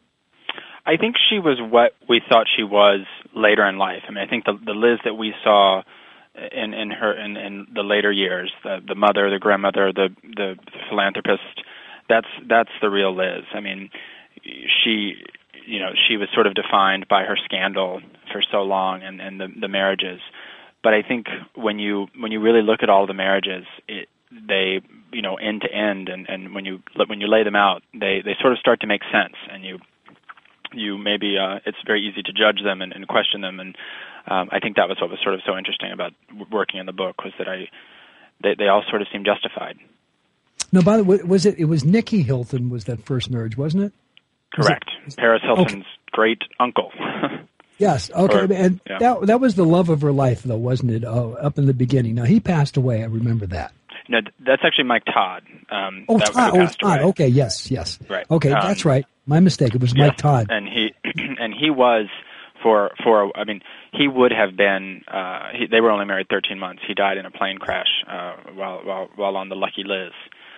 I think she was what we thought she was later in life. I mean, I think the Liz that we saw in the later years, the mother, the grandmother, the philanthropist, that's the real Liz. I mean, she was sort of defined by her scandal for so long and the marriages. But I think when you really look at all the marriages, they end to end, and when you lay them out, they sort of start to make sense, and you maybe it's very easy to judge them and question them, and I think that was what was sort of so interesting about working in the book, was that they all sort of seem justified. No, by the way, it was Nikki Hilton was that first marriage, wasn't it? Correct. Paris Hilton's great uncle. Yes. Okay. That was the love of her life, though, wasn't it? Up in the beginning. Now he passed away. I remember that. No, that's actually Mike Todd. Todd. Okay. Yes. Right. Okay, that's right. My mistake. It was Mike Todd. And he was for. I mean, he would have been. They were only married 13 months. He died in a plane crash while on the Lucky Liz,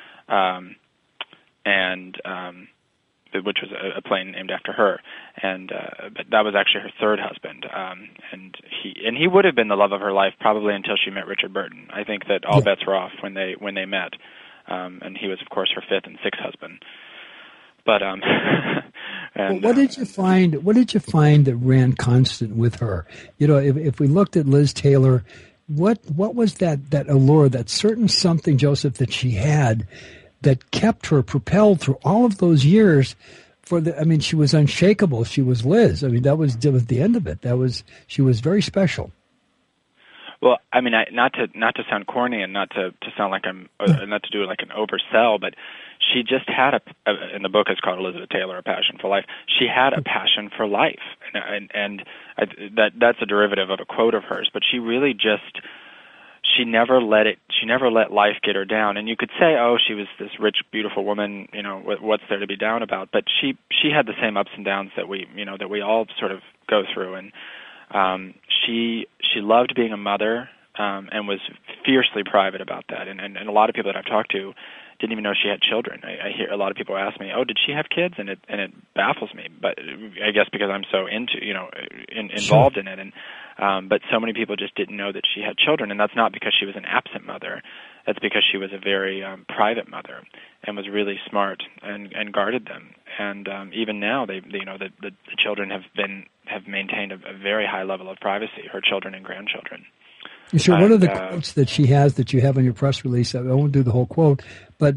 which was a plane named after her, but that was actually her third husband, and he would have been the love of her life probably until she met Richard Burton. I think that all bets were off when they met, and he was of course her fifth and sixth husband. But what did you find? What did you find that ran constant with her? You know, if we looked at Liz Taylor, what was that allure, that certain something, Joseph, that she had that kept her propelled through all of those years? She was unshakable. She was Liz. I mean, that was the end of it. She was very special. Well, I mean, not to sound corny and not to sound like I'm not to do like an oversell, but she just had in the book it's called Elizabeth Taylor, A Passion for Life. She had a passion for life, and that's a derivative of a quote of hers. But she really just. She never let life get her down. And you could say, oh, she was this rich, beautiful woman, you know, what's there to be down about? But she had the same ups and downs that we all sort of go through. And she loved being a mother and was fiercely private about that. And a lot of people that I've talked to, didn't even know she had children. I hear a lot of people ask me, "Oh, did she have kids?" And it baffles me. But I guess because I'm so involved in it, and but so many people just didn't know that she had children, and that's not because she was an absent mother. That's because she was a very private mother and was really smart and guarded them. And even now, the children have maintained a very high level of privacy. Her children and grandchildren. Sure. One of the quotes that she has that you have on your press release, I won't do the whole quote, but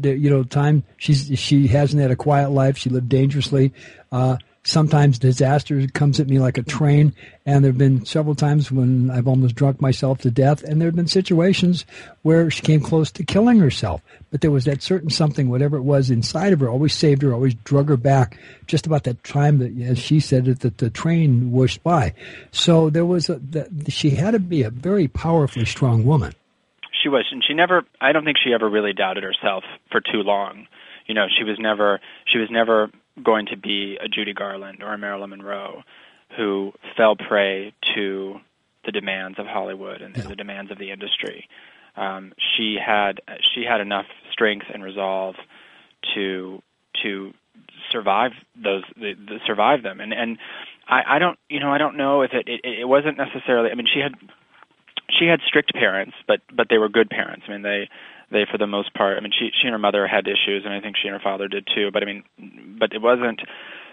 she hasn't had a quiet life. She lived dangerously. Sometimes disaster comes at me like a train, and there have been several times when I've almost drunk myself to death, and there have been situations where she came close to killing herself. But there was that certain something, whatever it was inside of her, always saved her, always drug her back, just about that time that, as she said, that the train whooshed by. So there was she had to be a very powerfully strong woman. She was, and I don't think she ever really doubted herself for too long. She was never going to be a Judy Garland or a Marilyn Monroe who fell prey to the demands of Hollywood and the demands of the industry. She had enough strength and resolve to survive survive them. And I don't know if it wasn't necessarily. I mean, she had strict parents, but they were good parents. I mean, they for the most part, I mean, she and her mother had issues, and I think she and her father did too. But it wasn't.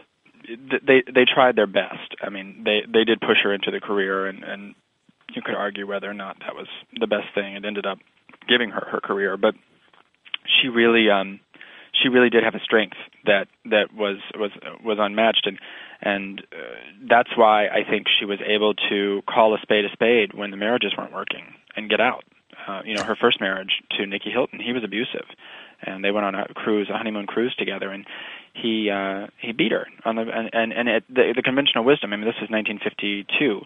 They tried their best. I mean, they did push her into the career, and you could argue whether or not that was the best thing. It ended up giving her career, but she really did have a strength that was unmatched, and that's why I think she was able to call a spade when the marriages weren't working and get out. Her first marriage to Nicky Hilton, he was abusive, and they went on a honeymoon cruise together, and he beat her on the conventional wisdom. I mean, this is 1952.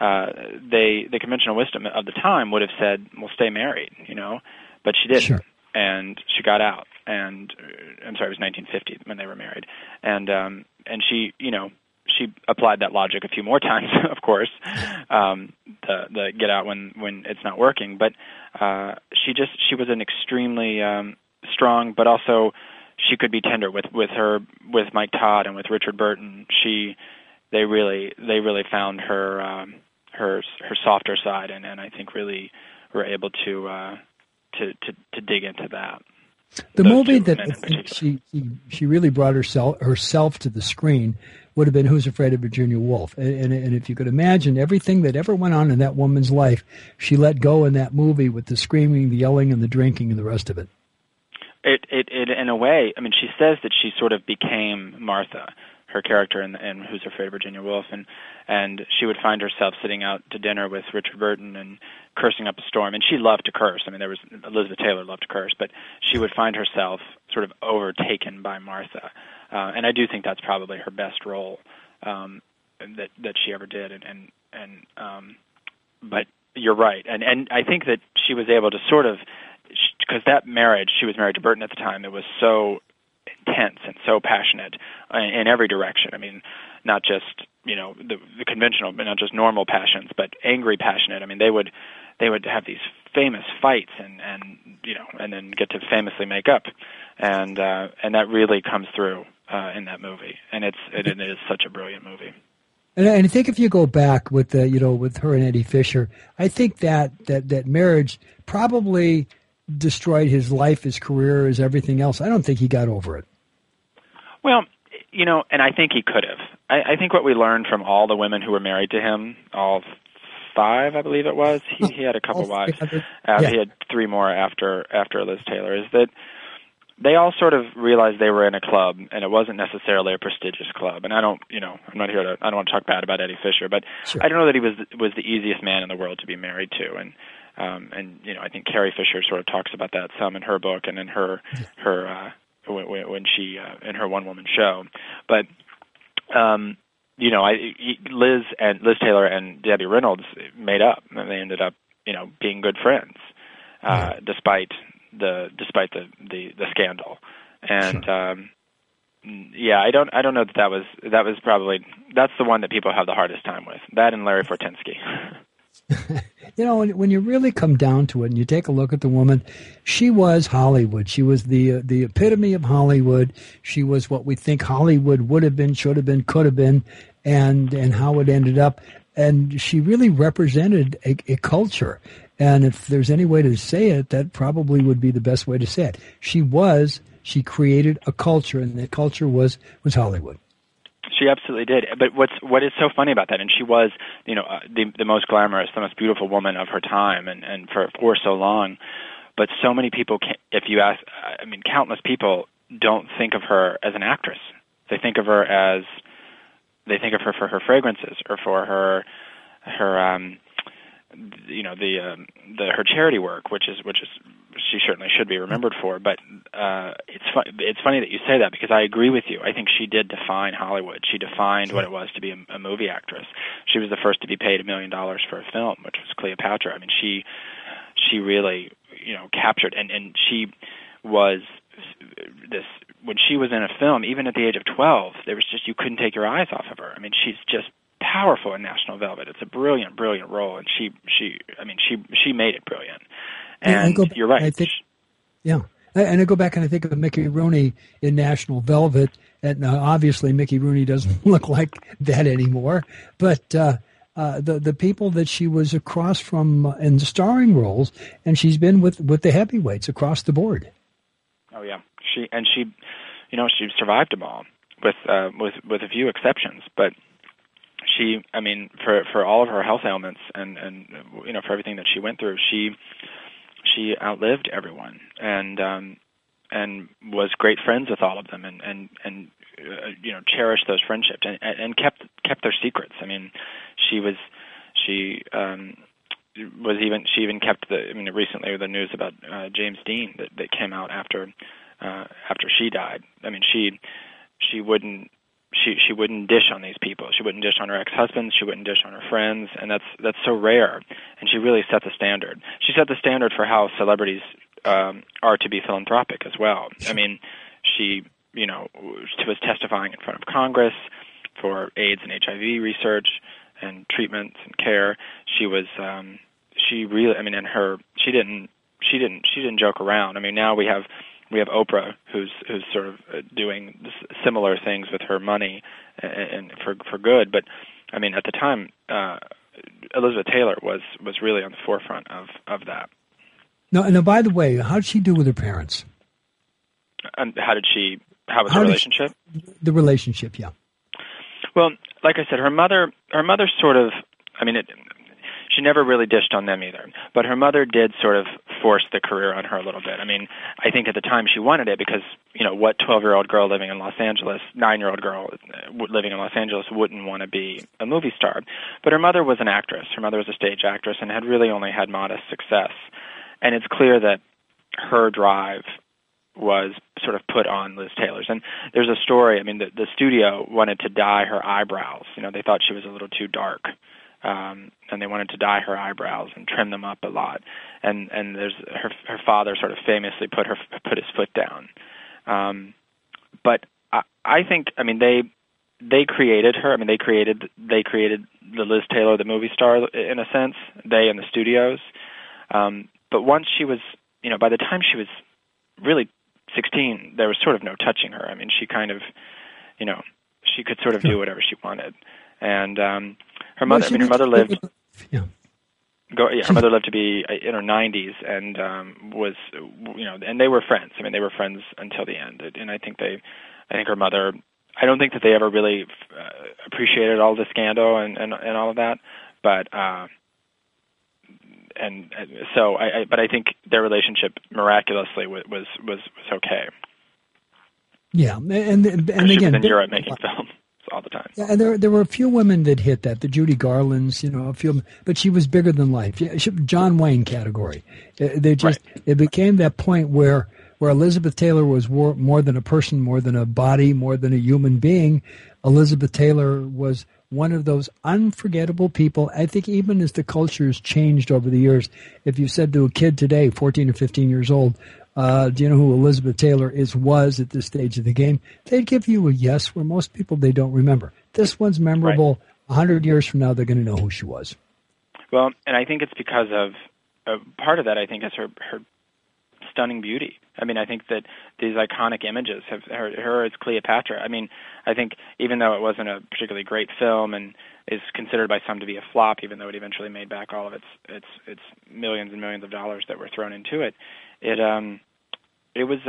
The conventional wisdom of the time would have said, "Well, stay married," but she didn't, sure. And she got out. And I'm sorry, it was 1950 when they were married, and she she applied that logic a few more times, of course, the get out when it's not working. But she was an extremely strong, but also she could be tender with Mike Todd and with Richard Burton. They really found her softer side, and I think really were able to dig into that. The movie that I think she really brought herself to the screen would have been Who's Afraid of Virginia Woolf. And if you could imagine everything that ever went on in that woman's life, she let go in that movie with the screaming, the yelling, and the drinking, and the rest of it. It in a way, I mean, she says that she sort of became Martha, her character in Who's Afraid of Virginia Woolf, and she would find herself sitting out to dinner with Richard Burton and cursing up a storm. And she loved to curse. I mean, Elizabeth Taylor loved to curse, but she would find herself sort of overtaken by Martha. And I do think that's probably her best role that she ever did. But you're right, and I think that she was able to sort of, because that marriage, she was married to Burton at the time, it was so intense and so passionate in every direction. I mean, not just the conventional, but not just normal passions, but angry, passionate. I mean, they would have these famous fights and then get to famously make up, and that really comes through in that movie, and it is such a brilliant movie. And I think if you go back with with her and Eddie Fisher, I think that marriage probably destroyed his life, his career, his everything else. I don't think he got over it. Well, and I think he could have. I think what we learned from all the women who were married to him, all 5, I believe it was, he had a couple wives. He had 3 more after Liz Taylor, is that they all sort of realized they were in a club, and it wasn't necessarily a prestigious club. And I don't want to talk bad about Eddie Fisher, but sure. I don't know that he was the easiest man in the world to be married to. And I think Carrie Fisher sort of talks about that some in her book and in her when she in her one-woman show. But Liz Taylor and Debbie Reynolds made up, and they ended up being good friends despite the scandal. And sure. I don't know that was probably, that's the one that people have the hardest time with, that and Larry Fortensky. You know, when you really come down to it and you take a look at the woman, she was Hollywood. She was the epitome of Hollywood. She was what we think Hollywood would have been, should have been, could have been, and how it ended up. And she really represented a culture. And if there's any way to say it, that probably would be the best way to say it. She created a culture, and that culture was Hollywood. She absolutely did. But what is so funny about that, and she was, you know, the most glamorous, the most beautiful woman of her time, and for so long. But so many people, if you ask, I mean, countless people don't think of her as an actress. They think of her for her fragrances or for her you know, her charity work, which is she certainly should be remembered for. But it's funny that you say that, because I agree with you. I think she did define Hollywood. She defined what it was to be a movie actress. She was the first to be paid $1 million for a film, which was Cleopatra. I mean, she really, you know, captured, and she was this. When she was in a film, even at the age of 12, there was just, you couldn't take your eyes off of her. I mean, she's just powerful in National Velvet. It's a brilliant, brilliant role, and she made it brilliant. And you're right. And I go back and I think of Mickey Rooney in National Velvet, and obviously Mickey Rooney doesn't look like that anymore. But the people that she was across from in starring roles, and she's been with the heavyweights across the board. Oh yeah, she you know, she survived them all with a few exceptions, but. She, I mean, for all of her health ailments and you know, for everything that she went through, she outlived everyone and was great friends with all of them and you know, cherished those friendships and kept their secrets. I mean, she even kept recently the news about James Dean that came out after she died. I mean, she wouldn't dish on these people. She wouldn't dish on her ex-husbands. She wouldn't dish on her friends, and that's so rare. And she really set the standard. She set the standard for how celebrities are to be philanthropic as well. I mean, she was testifying in front of Congress for AIDS and HIV research and treatments and care. She was she really, I mean, she didn't joke around. I mean, now we have Oprah, who's sort of doing similar things with her money and for good. But I mean, at the time, Elizabeth Taylor was really on the forefront of that. No, by the way, how did she do with her parents? How was her relationship? The relationship, yeah. Well, like I said, her mother sort of, I mean, she never really dished on them either. But her mother did sort of force the career on her a little bit. I mean, I think at the time she wanted it because, you know, what 12-year-old girl living in Los Angeles, 9-year-old girl living in Los Angeles wouldn't want to be a movie star. But her mother was an actress. Her mother was a stage actress and had really only had modest success. And it's clear that her drive was sort of put on Liz Taylor's. And there's a story, I mean, the studio wanted to dye her eyebrows. You know, they thought she was a little too dark. And they wanted to dye her eyebrows and trim them up a lot. And there's her father sort of famously put his foot down. But I think, I mean, they created her. I mean, they created the Liz Taylor, the movie star, in a sense. They and the studios. But once she was, you know, by the time she was really 16, there was sort of no touching her. I mean, she kind of, you know, she could sort of do whatever she wanted. And her mother, her mother lived. Yeah. Her mother lived to be in her 90s, and was, you know, and they were friends. I mean, they were friends until the end. And I think her mother. I don't think that they ever really appreciated all the scandal and all of that, but. But I think their relationship miraculously was okay. Yeah, and she again, was in Europe making films all the time. Yeah, and there were a few women that hit that. The Judy Garlands, you know, a few, but she was bigger than life. John Wayne category. It became that point where Elizabeth Taylor was more than a person, more than a body, more than a human being. Elizabeth Taylor was one of those unforgettable people. I think even as the culture has changed over the years, if you said to a kid today, 14 or 15 years old, do you know who Elizabeth Taylor was at this stage of the game? They'd give you a yes, where most people, they don't remember. This one's memorable. 100 years from now, they're going to know who she was. Well, and I think it's because of part of that. I think is her stunning beauty. I mean, I think that these iconic images have her as Cleopatra. I mean, I think even though it wasn't a particularly great film and is considered by some to be a flop, even though it eventually made back all of its millions and millions of dollars that were thrown into it, it was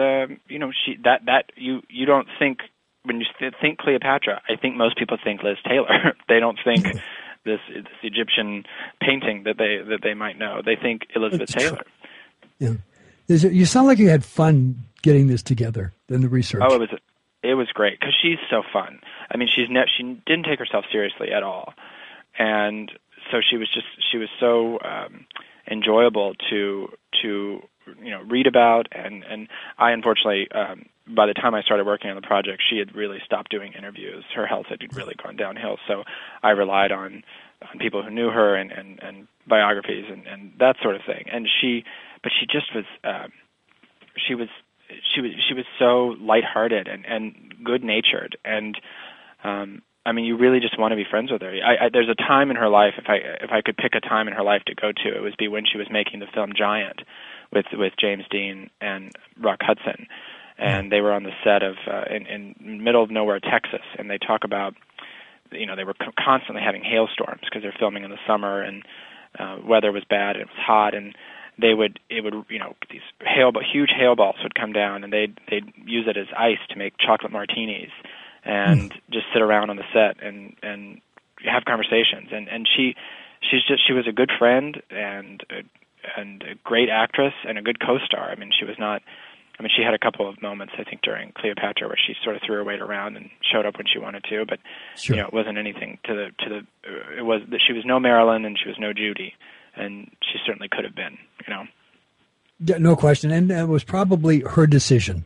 you don't think when you think Cleopatra. I think most people think Liz Taylor. They don't think this Egyptian painting that they might know. They think Elizabeth Taylor. Yeah. You sound like you had fun getting this together in the research. Oh, it was great because she's so fun. I mean, she didn't take herself seriously at all, and so she was so enjoyable to read about. And I unfortunately, by the time I started working on the project, she had really stopped doing interviews. Her health had really gone downhill, so I relied on people who knew her and biographies and that sort of thing. And she just was she was so lighthearted and good-natured, and I mean, you really just want to be friends with her. There's a time in her life, if I could pick a time in her life to go to, it would be when she was making the film Giant with James Dean and Rock Hudson, and they were on the set of in middle of nowhere, Texas, and they talk about they were constantly having hailstorms because they're filming in the summer and weather was bad and it was hot, and it would these huge hail balls would come down, and they'd use it as ice to make chocolate martinis and just sit around on the set and have conversations. And she was a good friend and a great actress and a good co-star. I mean, she had a couple of moments, I think, during Cleopatra where she sort of threw her weight around and showed up when she wanted to, but sure. It wasn't anything it was that she was no Marilyn and she was no Judy. And she certainly could have been, Yeah, no question. And it was probably her decision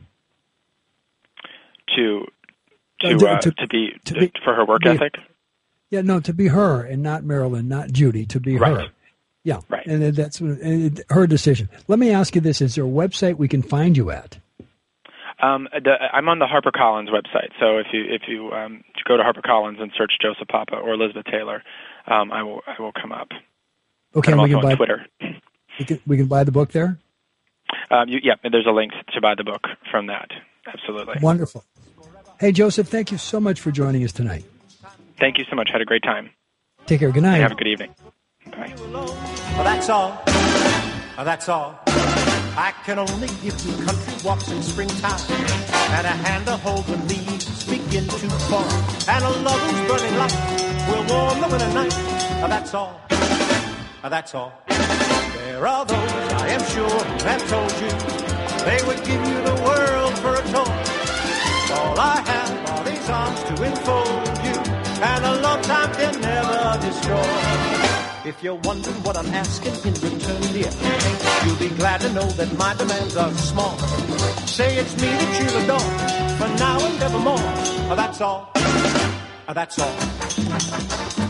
to for her work ethic. Yeah, no, to be her and not Marilyn, not Judy, to be right. her. Yeah, right. And that's her decision. Let me ask you this: is there a website we can find you at? I'm on the HarperCollins website. So if you go to HarperCollins and search Joseph Papa or Elizabeth Taylor, I will come up. Okay, I'm we also can on Twitter. We can buy the book there? There's a link to buy the book from that. Absolutely. Wonderful. Hey, Joseph, thank you so much for joining us tonight. Thank you so much. Had a great time. Take care. Good night. Have a good evening. Bye. Well, that's all. That's all. I can only give you country walks in springtime and a hand to hold when leaves begin to fall and a love whose burning light will warm the winter night. That's all. That's all. There are those, I am sure, who have told you they would give you the world for a toy. All I have are these arms to enfold you, and a love time can never destroy. If you're wondering what I'm asking in return, dear, you'll be glad to know that my demands are small. Say it's me that you'll adore, for now and evermore. That's all. That's all.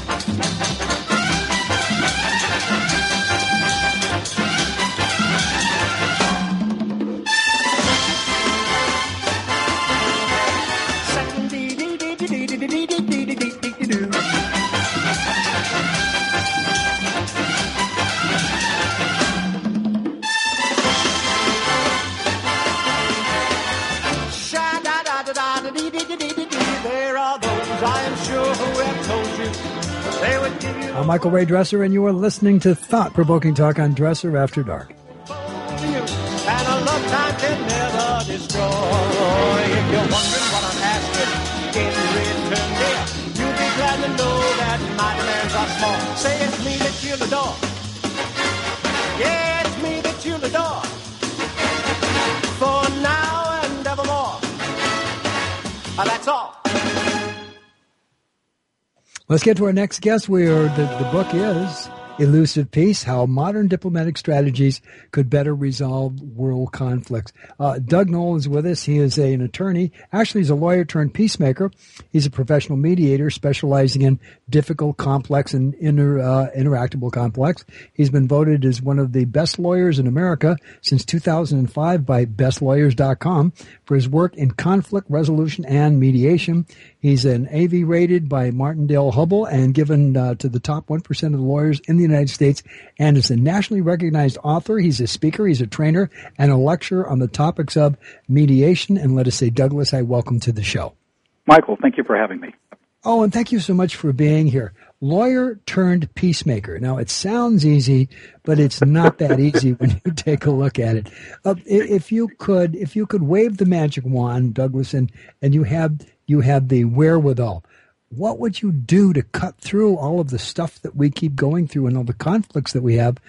I'm Michael Ray Dresser, and you are listening to Thought-Provoking Talk on Dresser After Dark. And a love time can never destroy. If you're wondering what I'm asking in return, dear, you'll be glad to know that my demands are small. Say it's me that you'll adore. Yeah, it's me that you'll adore. For now and evermore. That's all. Let's get to our next guest. The book is Elusive Peace, How Modern Diplomatic Strategies Could Better Resolve World Conflicts. Doug Noll is with us. He is an attorney. Actually, he's a lawyer turned peacemaker. He's a professional mediator specializing in difficult, complex, and interactable conflicts. He's been voted as one of the best lawyers in America since 2005 by bestlawyers.com for his work in conflict resolution and mediation. He's an AV rated by Martindale Hubbell and given to the top 1% of the lawyers in the the United States and is a nationally recognized author. He's a speaker, he's a trainer, and a lecturer on the topics of mediation. And let us say, Douglas, I welcome to the show. Michael, thank you for having me. Oh, and thank you so much for being here. Lawyer turned peacemaker. Now, it sounds easy, but it's not that easy when you take a look at it. If you could wave the magic wand, Douglas, and you have the wherewithal, what would you do to cut through all of the stuff that we keep going through and all the conflicts that we have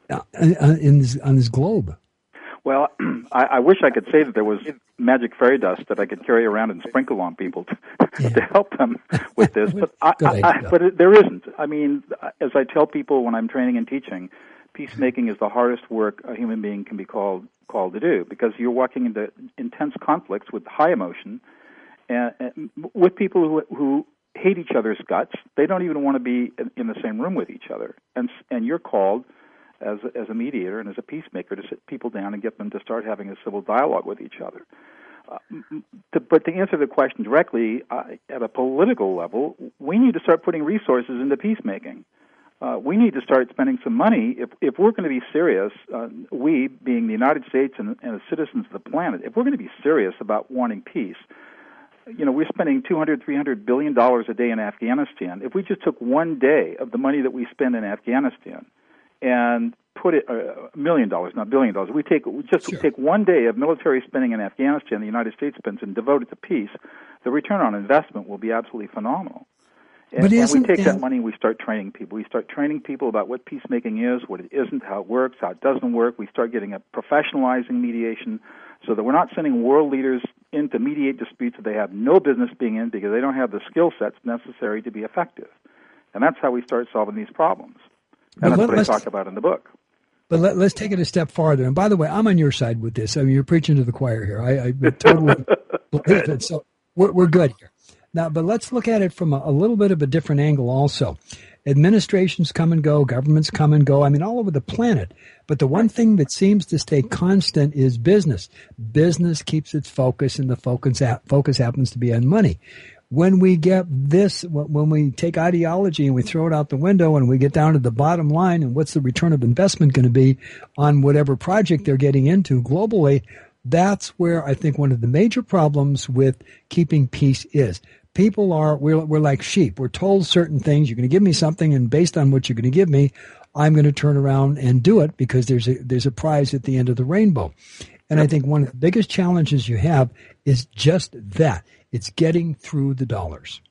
on this globe? Well, I wish I could say that there was magic fairy dust that I could carry around and sprinkle on people to help them with this, but there isn't. I mean, as I tell people when I'm training and teaching, peacemaking is the hardest work a human being can be called to do, because you're walking into intense conflicts with high emotion and with people who hate each other's guts. They don't even want to be in the same room with each other, and you're called as a mediator and as a peacemaker to sit people down and get them to start having a civil dialogue with each other. But to answer the question directly, at a political level, we need to start putting resources into peacemaking. We need to start spending some money. If we're going to be serious, we, being the United States and as citizens of the planet, if we're going to be serious about wanting peace, we're spending $200-300 billion a day in Afghanistan. If we just took one day of the money that we spend in Afghanistan and put it $1 million, not $1 billion. We take one day of military spending in Afghanistan, the United States spends, and devote it to peace. The return on investment will be absolutely phenomenal. And we take that money and we start training people. We start training people about what peacemaking is, what it isn't, how it works, how it doesn't work. We start getting a professionalizing mediation so that we're not sending world leaders in to mediate disputes that they have no business being in because they don't have the skill sets necessary to be effective. And that's how we start solving these problems. And that's what I talk about in the book. But let's take it a step farther. And by the way, I'm on your side with this. I mean, you're preaching to the choir here. I totally believe it. So we're good here. Now, but let's look at it from a little bit of a different angle also. Administrations come and go. Governments come and go. I mean, all over the planet. But the one thing that seems to stay constant is business. Business keeps its focus, and the focus happens to be on money. When we get this, when we take ideology and we throw it out the window and we get down to the bottom line and what's the return of investment going to be on whatever project they're getting into globally, that's where I think one of the major problems with keeping peace is. People we're like sheep. We're told certain things. You're going to give me something, and based on what you're going to give me, I'm going to turn around and do it because there's a prize at the end of the rainbow. And I think one of the biggest challenges you have is just that. It's getting through the dollars.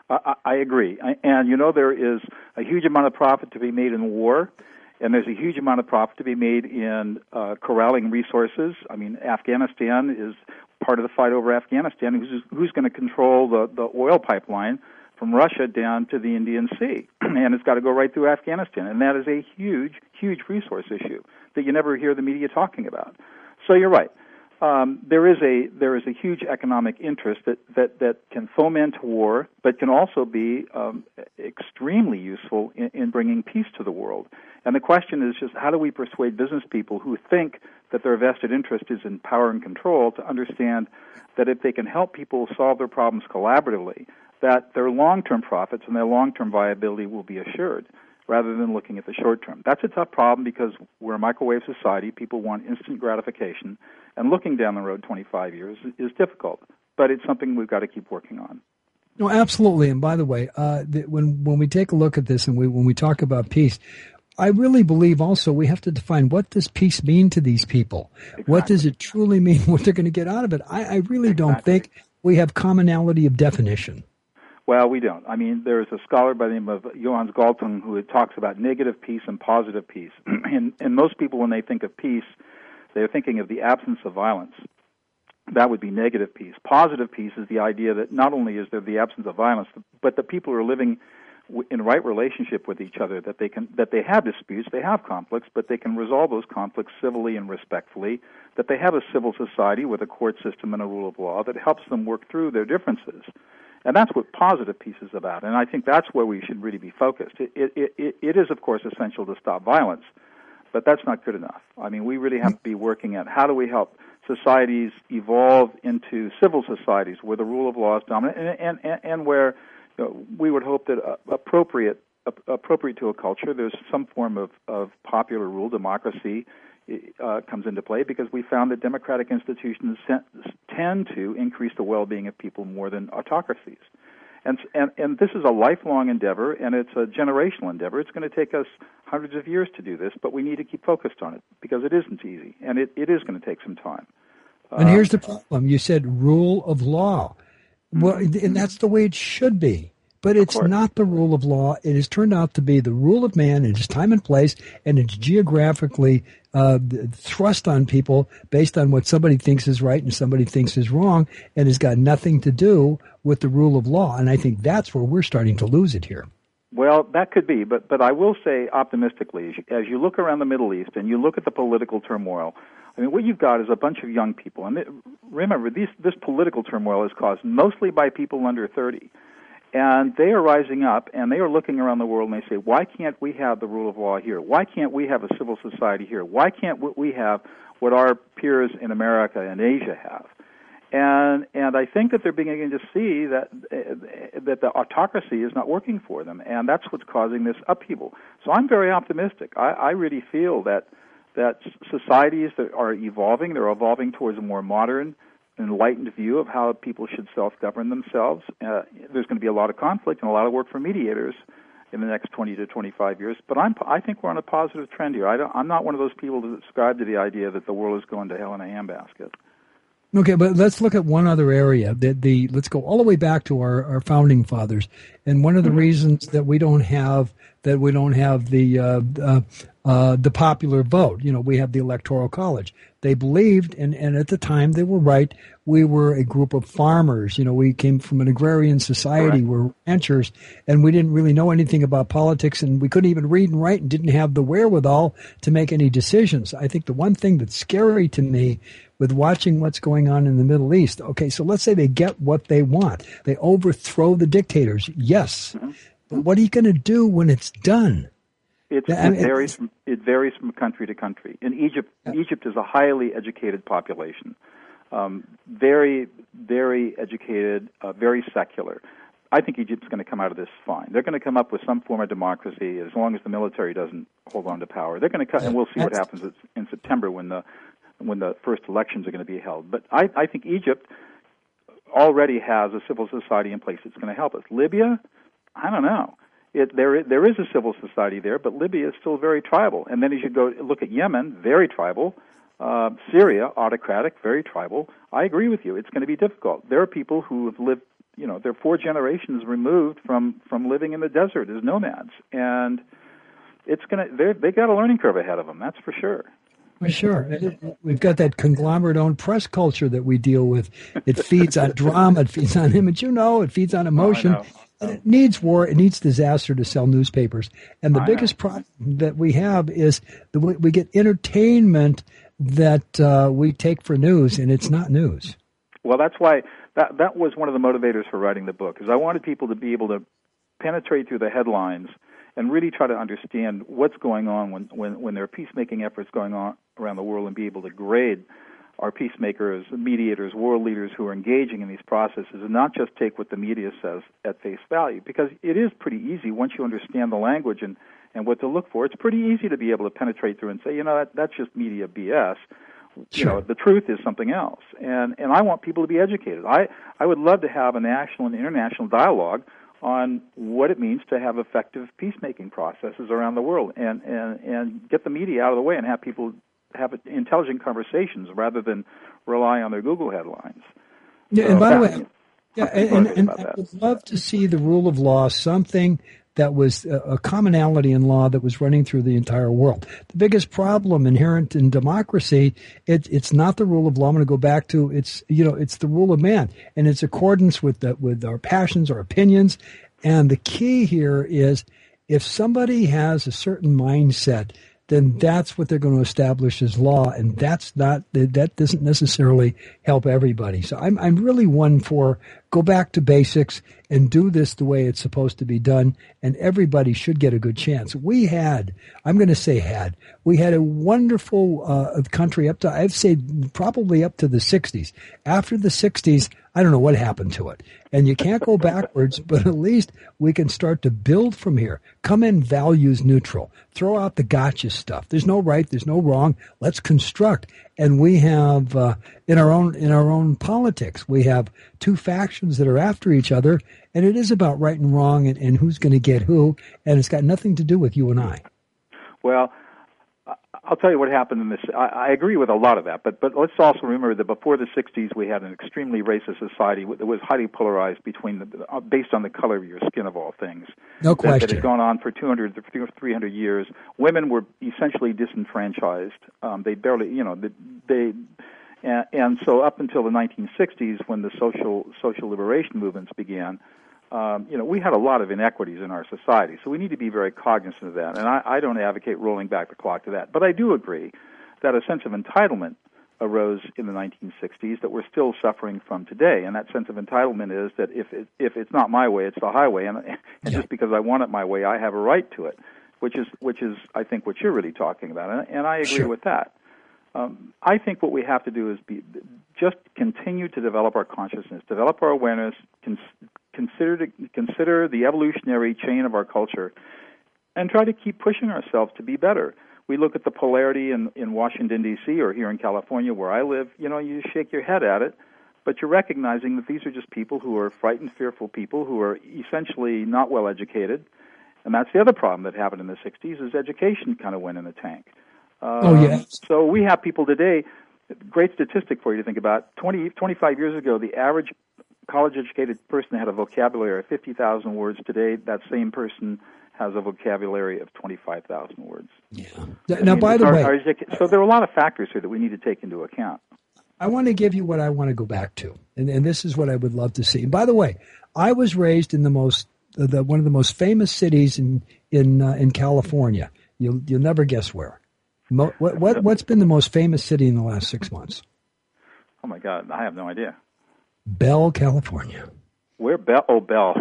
I agree. And, there is a huge amount of profit to be made in war, and there's a huge amount of profit to be made in corralling resources. I mean, Afghanistan is part of the fight over Afghanistan. Who's going to control the oil pipeline from Russia down to the Indian Sea? And it's got to go right through Afghanistan. And that is a huge, huge resource issue that you never hear the media talking about. So you're right. There is a huge economic interest that can foment war, but can also be extremely useful in bringing peace to the world. And the question is just how do we persuade business people who think that their vested interest is in power and control to understand that if they can help people solve their problems collaboratively, that their long-term profits and their long-term viability will be assured, rather than looking at the short term. That's a tough problem because we're a microwave society. People want instant gratification, and looking down the road 25 years is difficult, but it's something we've got to keep working on. No, absolutely. And by the way, when we take a look at this and when we talk about peace, I really believe also we have to define what does peace mean to these people? Exactly. What does it truly mean? What they're going to get out of it? I really don't think we have commonality of definition. Well, we don't. I mean, there's a scholar by the name of Johannes Galtung who talks about negative peace and positive peace. And most people, when they think of peace, they're thinking of the absence of violence. That would be negative peace. Positive peace is the idea that not only is there the absence of violence, but that people are living in right relationship with each other, that they have disputes, they have conflicts, but they can resolve those conflicts civilly and respectfully, that they have a civil society with a court system and a rule of law that helps them work through their differences. And that's what positive peace is about, and I think that's where we should really be focused. It is, of course, essential to stop violence, but that's not good enough. I mean, we really have to be working at how do we help societies evolve into civil societies where the rule of law is dominant and where we would hope that appropriate appropriate to a culture. There's some form of popular rule, democracy comes into play because we found that democratic institutions tend to increase the well-being of people more than autocracies. And this is a lifelong endeavor, and it's a generational endeavor. It's going to take us hundreds of years to do this, but we need to keep focused on it because it isn't easy, and it is going to take some time. And here's the problem. You said rule of law. Well, and that's the way it should be. But it's not the rule of law. It has turned out to be the rule of man. It is time and place, and it's geographically thrust on people based on what somebody thinks is right and somebody thinks is wrong, and has got nothing to do with the rule of law. And I think that's where we're starting to lose it here. Well, that could be, but I will say optimistically, as you look around the Middle East and you look at the political turmoil, I mean, what you've got is a bunch of young people. And remember, this political turmoil is caused mostly by people under 30. And they are rising up, and they are looking around the world, and they say, why can't we have the rule of law here? Why can't we have a civil society here? Why can't we have what our peers in America and Asia have? And I think that they're beginning to see that the autocracy is not working for them, and that's what's causing this upheaval. So I'm very optimistic. I really feel that societies that are evolving, they're evolving towards a more modern, enlightened view of how people should self-govern themselves. There's going to be a lot of conflict and a lot of work for mediators in the next 20 to 25 years, but I think we're on a positive trend here. I'm not one of those people that subscribe to the idea that the world is going to hell in a handbasket. Okay, but let's look at one other area. Let's go all the way back to our founding fathers, and one of the reasons that we don't have the popular vote. You know, we have the Electoral College. They believed, and at the time they were right, we were a group of farmers. You know, we came from an agrarian society. We're ranchers, and we didn't really know anything about politics, and we couldn't even read and write and didn't have the wherewithal to make any decisions. I think the one thing that's scary to me with watching what's going on in the Middle East, okay, so let's say they get what they want. They overthrow the dictators. Yes. But what are you going to do when it's done? It varies from country to country. In Egypt is a highly educated population, very, very educated, very secular. I think Egypt's going to come out of this fine. They're going to come up with some form of democracy as long as the military doesn't hold on to power. They're going to and we'll see what happens in September when the first elections are going to be held. But I think Egypt already has a civil society in place that's going to help us. Libya, I don't know. There is a civil society there, but Libya is still very tribal. And then as you go look at Yemen, very tribal. Syria, autocratic, very tribal. I agree with you. It's going to be difficult. There are people who have lived, they're 4 generations removed from living in the desert as nomads, and they got a learning curve ahead of them. That's for sure. For sure. We've got that conglomerate-owned press culture that we deal with. It feeds on drama. It feeds on image. It feeds on emotion. And it needs war. It needs disaster to sell newspapers. And the biggest problem that we have is we get entertainment that we take for news, and it's not news. Well, that's why that was one of the motivators for writing the book, is I wanted people to be able to penetrate through the headlines and really try to understand what's going on when there are peacemaking efforts going on around the world, and be able to grade our peacemakers, mediators, world leaders who are engaging in these processes, and not just take what the media says at face value. Because it is pretty easy, once you understand the language and what to look for, it's pretty easy to be able to penetrate through and say, that's just media BS. Sure. The truth is something else. And I want people to be educated. I would love to have a national and international dialogue on what it means to have effective peacemaking processes around the world, and get the media out of the way and have people have intelligent conversations rather than rely on their Google headlines. Yeah, and by the way, and I would love to see the rule of law, something that was a commonality in law that was running through the entire world. The biggest problem inherent in democracy, it's not the rule of law. I'm going to go back to it's the rule of man, and it's accordance with our passions, our opinions. And the key here is, if somebody has a certain mindset, then that's what they're going to establish as law, and that doesn't necessarily help everybody. So I'm really one for go back to basics and do this the way it's supposed to be done, and everybody should get a good chance. We had a wonderful country up to, I'd say, probably up to the 60s. After the 60s, I don't know what happened to it. And you can't go backwards, but at least we can start to build from here. Come in values neutral. Throw out the gotcha stuff. There's no right, there's no wrong. Let's construct. And we have in our own politics, we have two factions that are after each other, and it is about right and wrong and who's going to get who, and it's got nothing to do with you and I. Well, I'll tell you what happened in this. I agree with a lot of that, but let's also remember that before the 60s, we had an extremely racist society that was highly polarized based on the color of your skin, of all things. No question. That had gone on for 200 or 300 years. Women were essentially disenfranchised. They barely, and so up until the 1960s, when the social liberation movements began, we had a lot of inequities in our society, so we need to be very cognizant of that. And I don't advocate rolling back the clock to that. But I do agree that a sense of entitlement arose in the 1960s that we're still suffering from today. And that sense of entitlement is that if it's not my way, it's the highway. And just because I want it my way, I have a right to it, which is I think what you're really talking about. And I agree with that. I think what we have to do is just continue to develop our consciousness, develop our awareness, consider the evolutionary chain of our culture, and try to keep pushing ourselves to be better. We look at the polarity in Washington, D.C., or here in California where I live, you shake your head at it, but you're recognizing that these are just people who are frightened, fearful people who are essentially not well educated. And that's the other problem that happened in the 60s is education kind of went in the tank. So we have people today, great statistic for you to think about, 25 years ago, the average college-educated person had a vocabulary of 50,000 words. Today, that same person has a vocabulary of 25,000 words. Yeah. Now, by the way... So there are a lot of factors here that we need to take into account. I want to give you what I want to go back to, and this is what I would love to see. And by the way, I was raised in one of the most famous cities in California. You'll never guess where. What's been the most famous city in the last 6 months? Oh, my God. I have no idea. Bell, California. Where Bell? Oh, Bell.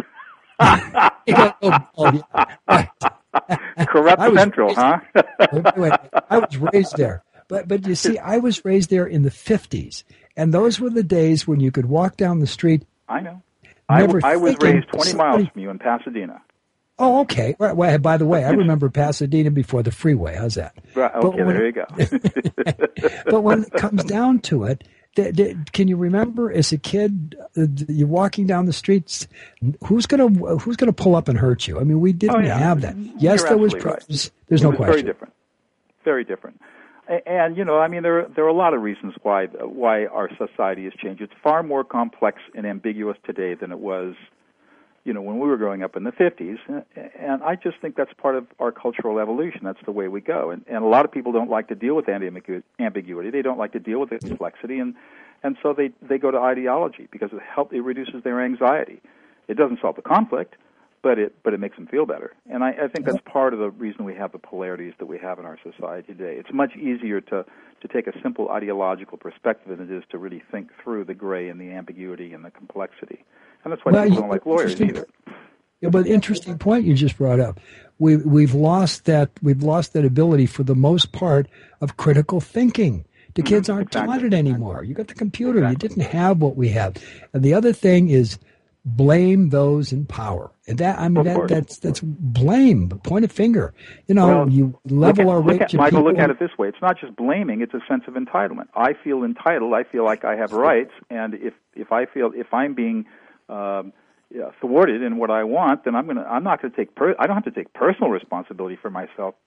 Corrupt Central, huh? Anyway, I was raised there. But you see, I was raised there in the 50s. And those were the days when you could walk down the street. I know. I was raised 20 miles from you in Pasadena. Oh, okay. Well, by the way, I remember Pasadena before the freeway. How's that? Right. Okay, there you go. But when it comes down to it, can you remember as a kid, you're walking down the streets, who's gonna pull up and hurt you? I mean, we didn't have that. Yes, there was problems. Right. There's no question. Very different. And I mean, there are a lot of reasons why our society has changed. It's far more complex and ambiguous today than it was, when we were growing up in the 50s. And I just think that's part of our cultural evolution. That's the way we go. And a lot of people don't like to deal with ambiguity. They don't like to deal with the complexity. And so they go to ideology because it reduces their anxiety. It doesn't solve the conflict, but it makes them feel better. And I think that's part of the reason we have the polarities that we have in our society today. It's much easier to take a simple ideological perspective than it is to really think through the gray and the ambiguity and the complexity. And that's why people don't like lawyers either. Yeah, but interesting point you just brought up. We've lost that ability for the most part of critical thinking. The kids aren't taught it anymore. You got the computer. You didn't have what we have. And the other thing is blame those in power. And that's blame, point of finger. You level our rate to Michael, people. look at it this way. It's not just blaming, it's a sense of entitlement. I feel entitled. I feel like I have rights, and if I'm being thwarted in what I want, then I'm not going to take I don't have to take personal responsibility for myself.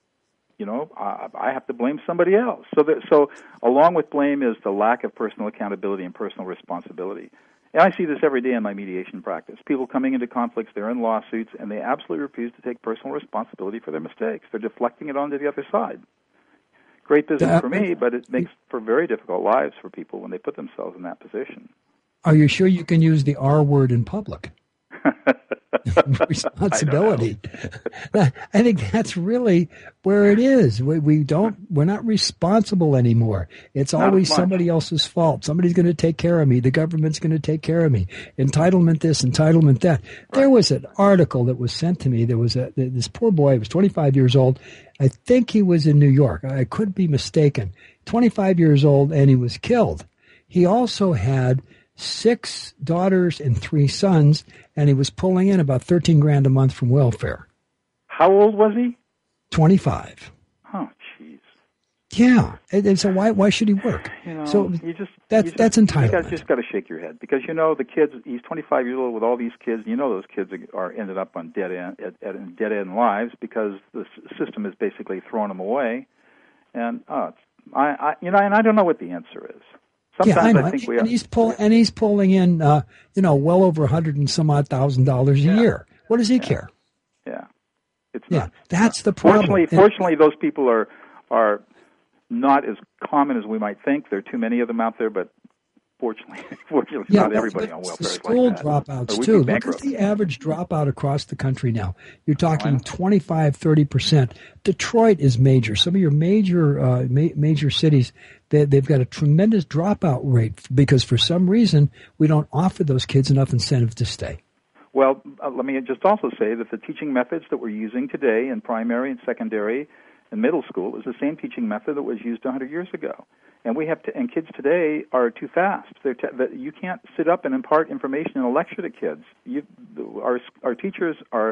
I have to blame somebody else. So along with blame is the lack of personal accountability and personal responsibility. And I see this every day in my mediation practice. People coming into conflicts, they're in lawsuits, and they absolutely refuse to take personal responsibility for their mistakes. They're deflecting it onto the other side. Great business for me, but it makes for very difficult lives for people when they put themselves in that position. Are you sure you can use the R word in public? responsibility. I think that's really where it is. We're not responsible anymore. It's always somebody else's fault. Somebody's going to take care of me. The government's going to take care of me. Entitlement this, entitlement that. There was an article that was sent to me. There was this poor boy, he was 25 years old. I think he was in New York. I could be mistaken. 25 years old, and he was killed. He also had 6 daughters and 3 sons, and he was pulling in about $13,000 a month from welfare. How old was he? 25. Oh, jeez. Yeah, and so why should he work? So that's entitlement. You just got to shake your head because the kids. He's 25 years old with all these kids. Those kids are ended up on dead end lives because the system is basically throwing them away. And I don't know what the answer is. Sometimes I think we are. And he's pulling in, well over $100,000 and some odd $1,000 a year. What does he care? Yeah, it's not. That's the problem. Fortunately, those people are not as common as we might think. There are too many of them out there, but fortunately, not everybody on welfare is like that. School dropouts too. Look at the average dropout across the country now. You're talking 25-30%. Detroit is major. Some of your major cities, they've got a tremendous dropout rate because for some reason we don't offer those kids enough incentive to stay. Well, let me just also say that the teaching methods that we're using today in primary and secondary and middle school is the same teaching method that was used 100 years ago. And and kids today are too fast. You can't sit up and impart information in a lecture to kids. Our teachers are,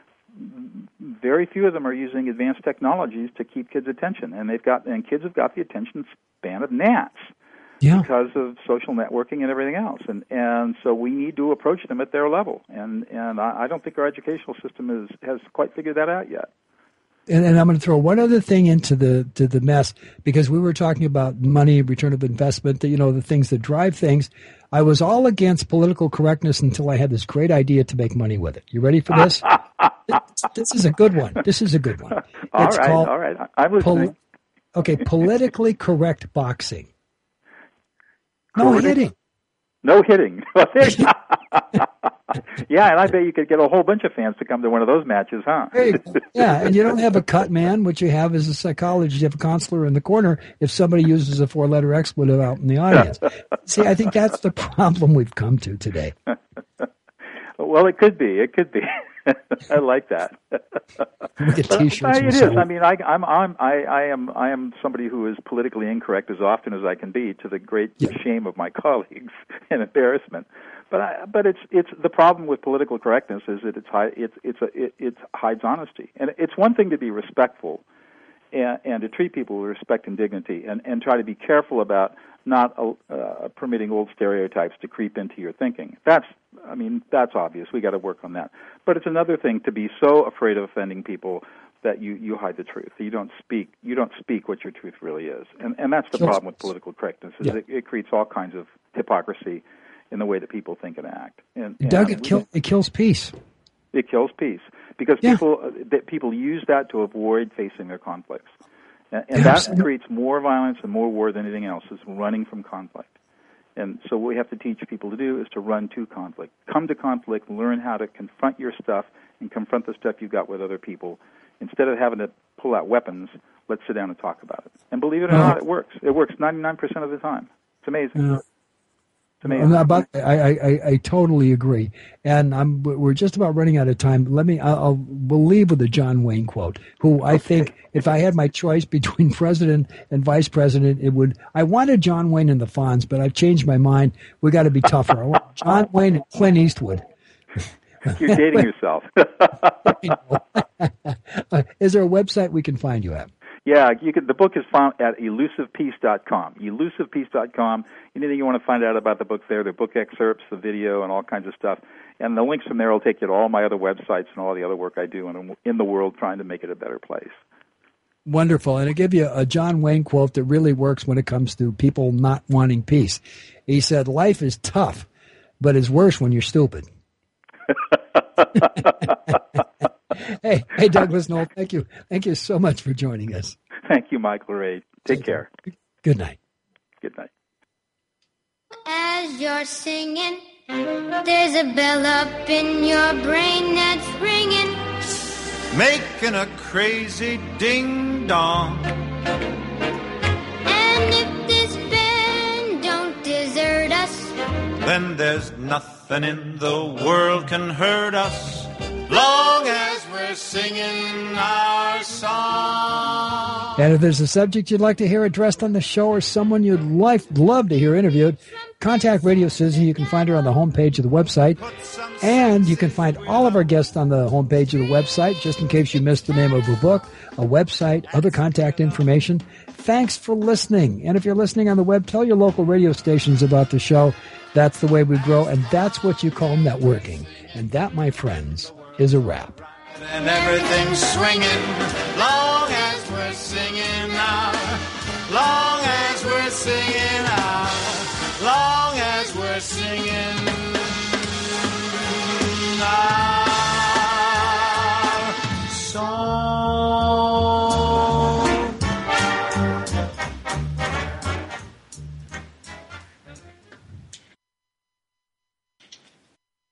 very few of them are using advanced technologies to keep kids' attention, and kids have got the attention span of gnats because of social networking and everything else. And so we need to approach them at their level. And I don't think our educational system has quite figured that out yet. And I'm going to throw one other thing into the mess because we were talking about money, return of investment, the things that drive things. I was all against political correctness until I had this great idea to make money with it. You ready for this? This is a good one. All right. I'm listening. Politically correct boxing. No hitting. Yeah, and I bet you could get a whole bunch of fans to come to one of those matches, huh? Yeah, and you don't have a cut man. What you have is a psychologist. You have a counselor in the corner if somebody uses a 4-letter expletive out in the audience. See, I think that's the problem we've come to today. Well, it could be. I like that. Look at T-shirts. It is. I mean, I am somebody who is politically incorrect as often as I can be, to the great shame of my colleagues and embarrassment. But it's the problem with political correctness is that it hides honesty, and it's one thing to be respectful and to treat people with respect and dignity, and try to be careful about not permitting old stereotypes to creep into your thinking. That's obvious. We got to work on that. But it's another thing to be so afraid of offending people that you hide the truth. You don't speak what your truth really is, and that's the problem with political correctness. Is it creates all kinds of hypocrisy in the way that people think and act. And Doug, it kills peace. It kills peace because people use that to avoid facing their conflicts. And that creates more violence and more war than anything else, is running from conflict. And so what we have to teach people to do is to run to conflict. Come to conflict, learn how to confront your stuff and confront the stuff you've got with other people. Instead of having to pull out weapons, let's sit down and talk about it. And believe it or not, it works. It works 99% of the time. It's amazing. I totally agree, and we're just about running out of time. We'll leave with a John Wayne quote, who I think if I had my choice between president and vice president, I wanted John Wayne and the Fonz, but I've changed my mind. We got to be tougher. I want John Wayne and Clint Eastwood. You're dating yourself. Is there a website we can find you at? Yeah, the book is found at elusivepeace.com. Elusivepeace.com. Anything you want to find out about the book there, the book excerpts, the video, and all kinds of stuff. And the links from there will take you to all my other websites and all the other work I do in the world trying to make it a better place. Wonderful. And I'll give you a John Wayne quote that really works when it comes to people not wanting peace. He said, "Life is tough, but it's worse when you're stupid." Hey, Douglas Noll, thank you. Thank you so much for joining us. Thank you, Michael Ray. Take care. Good night. Good night. As you're singing There's a bell up in your brain that's ringing, making a crazy ding-dong. And if this band don't desert us, then there's nothing in the world can hurt us, long as we're singing our song. And if there's a subject you'd like to hear addressed on the show or someone you'd love to hear interviewed, contact Radio Susie. You can find her on the homepage of the website. And you can find all of our guests on the homepage of the website, just in case you missed the name of her book, a website, other contact information. Thanks for listening. And if you're listening on the web, tell your local radio stations about the show. That's the way we grow, and that's what you call networking. And that, my friends, is a wrap. And everything's swinging, long as we're singing now, long as we're singing now, long as we're singing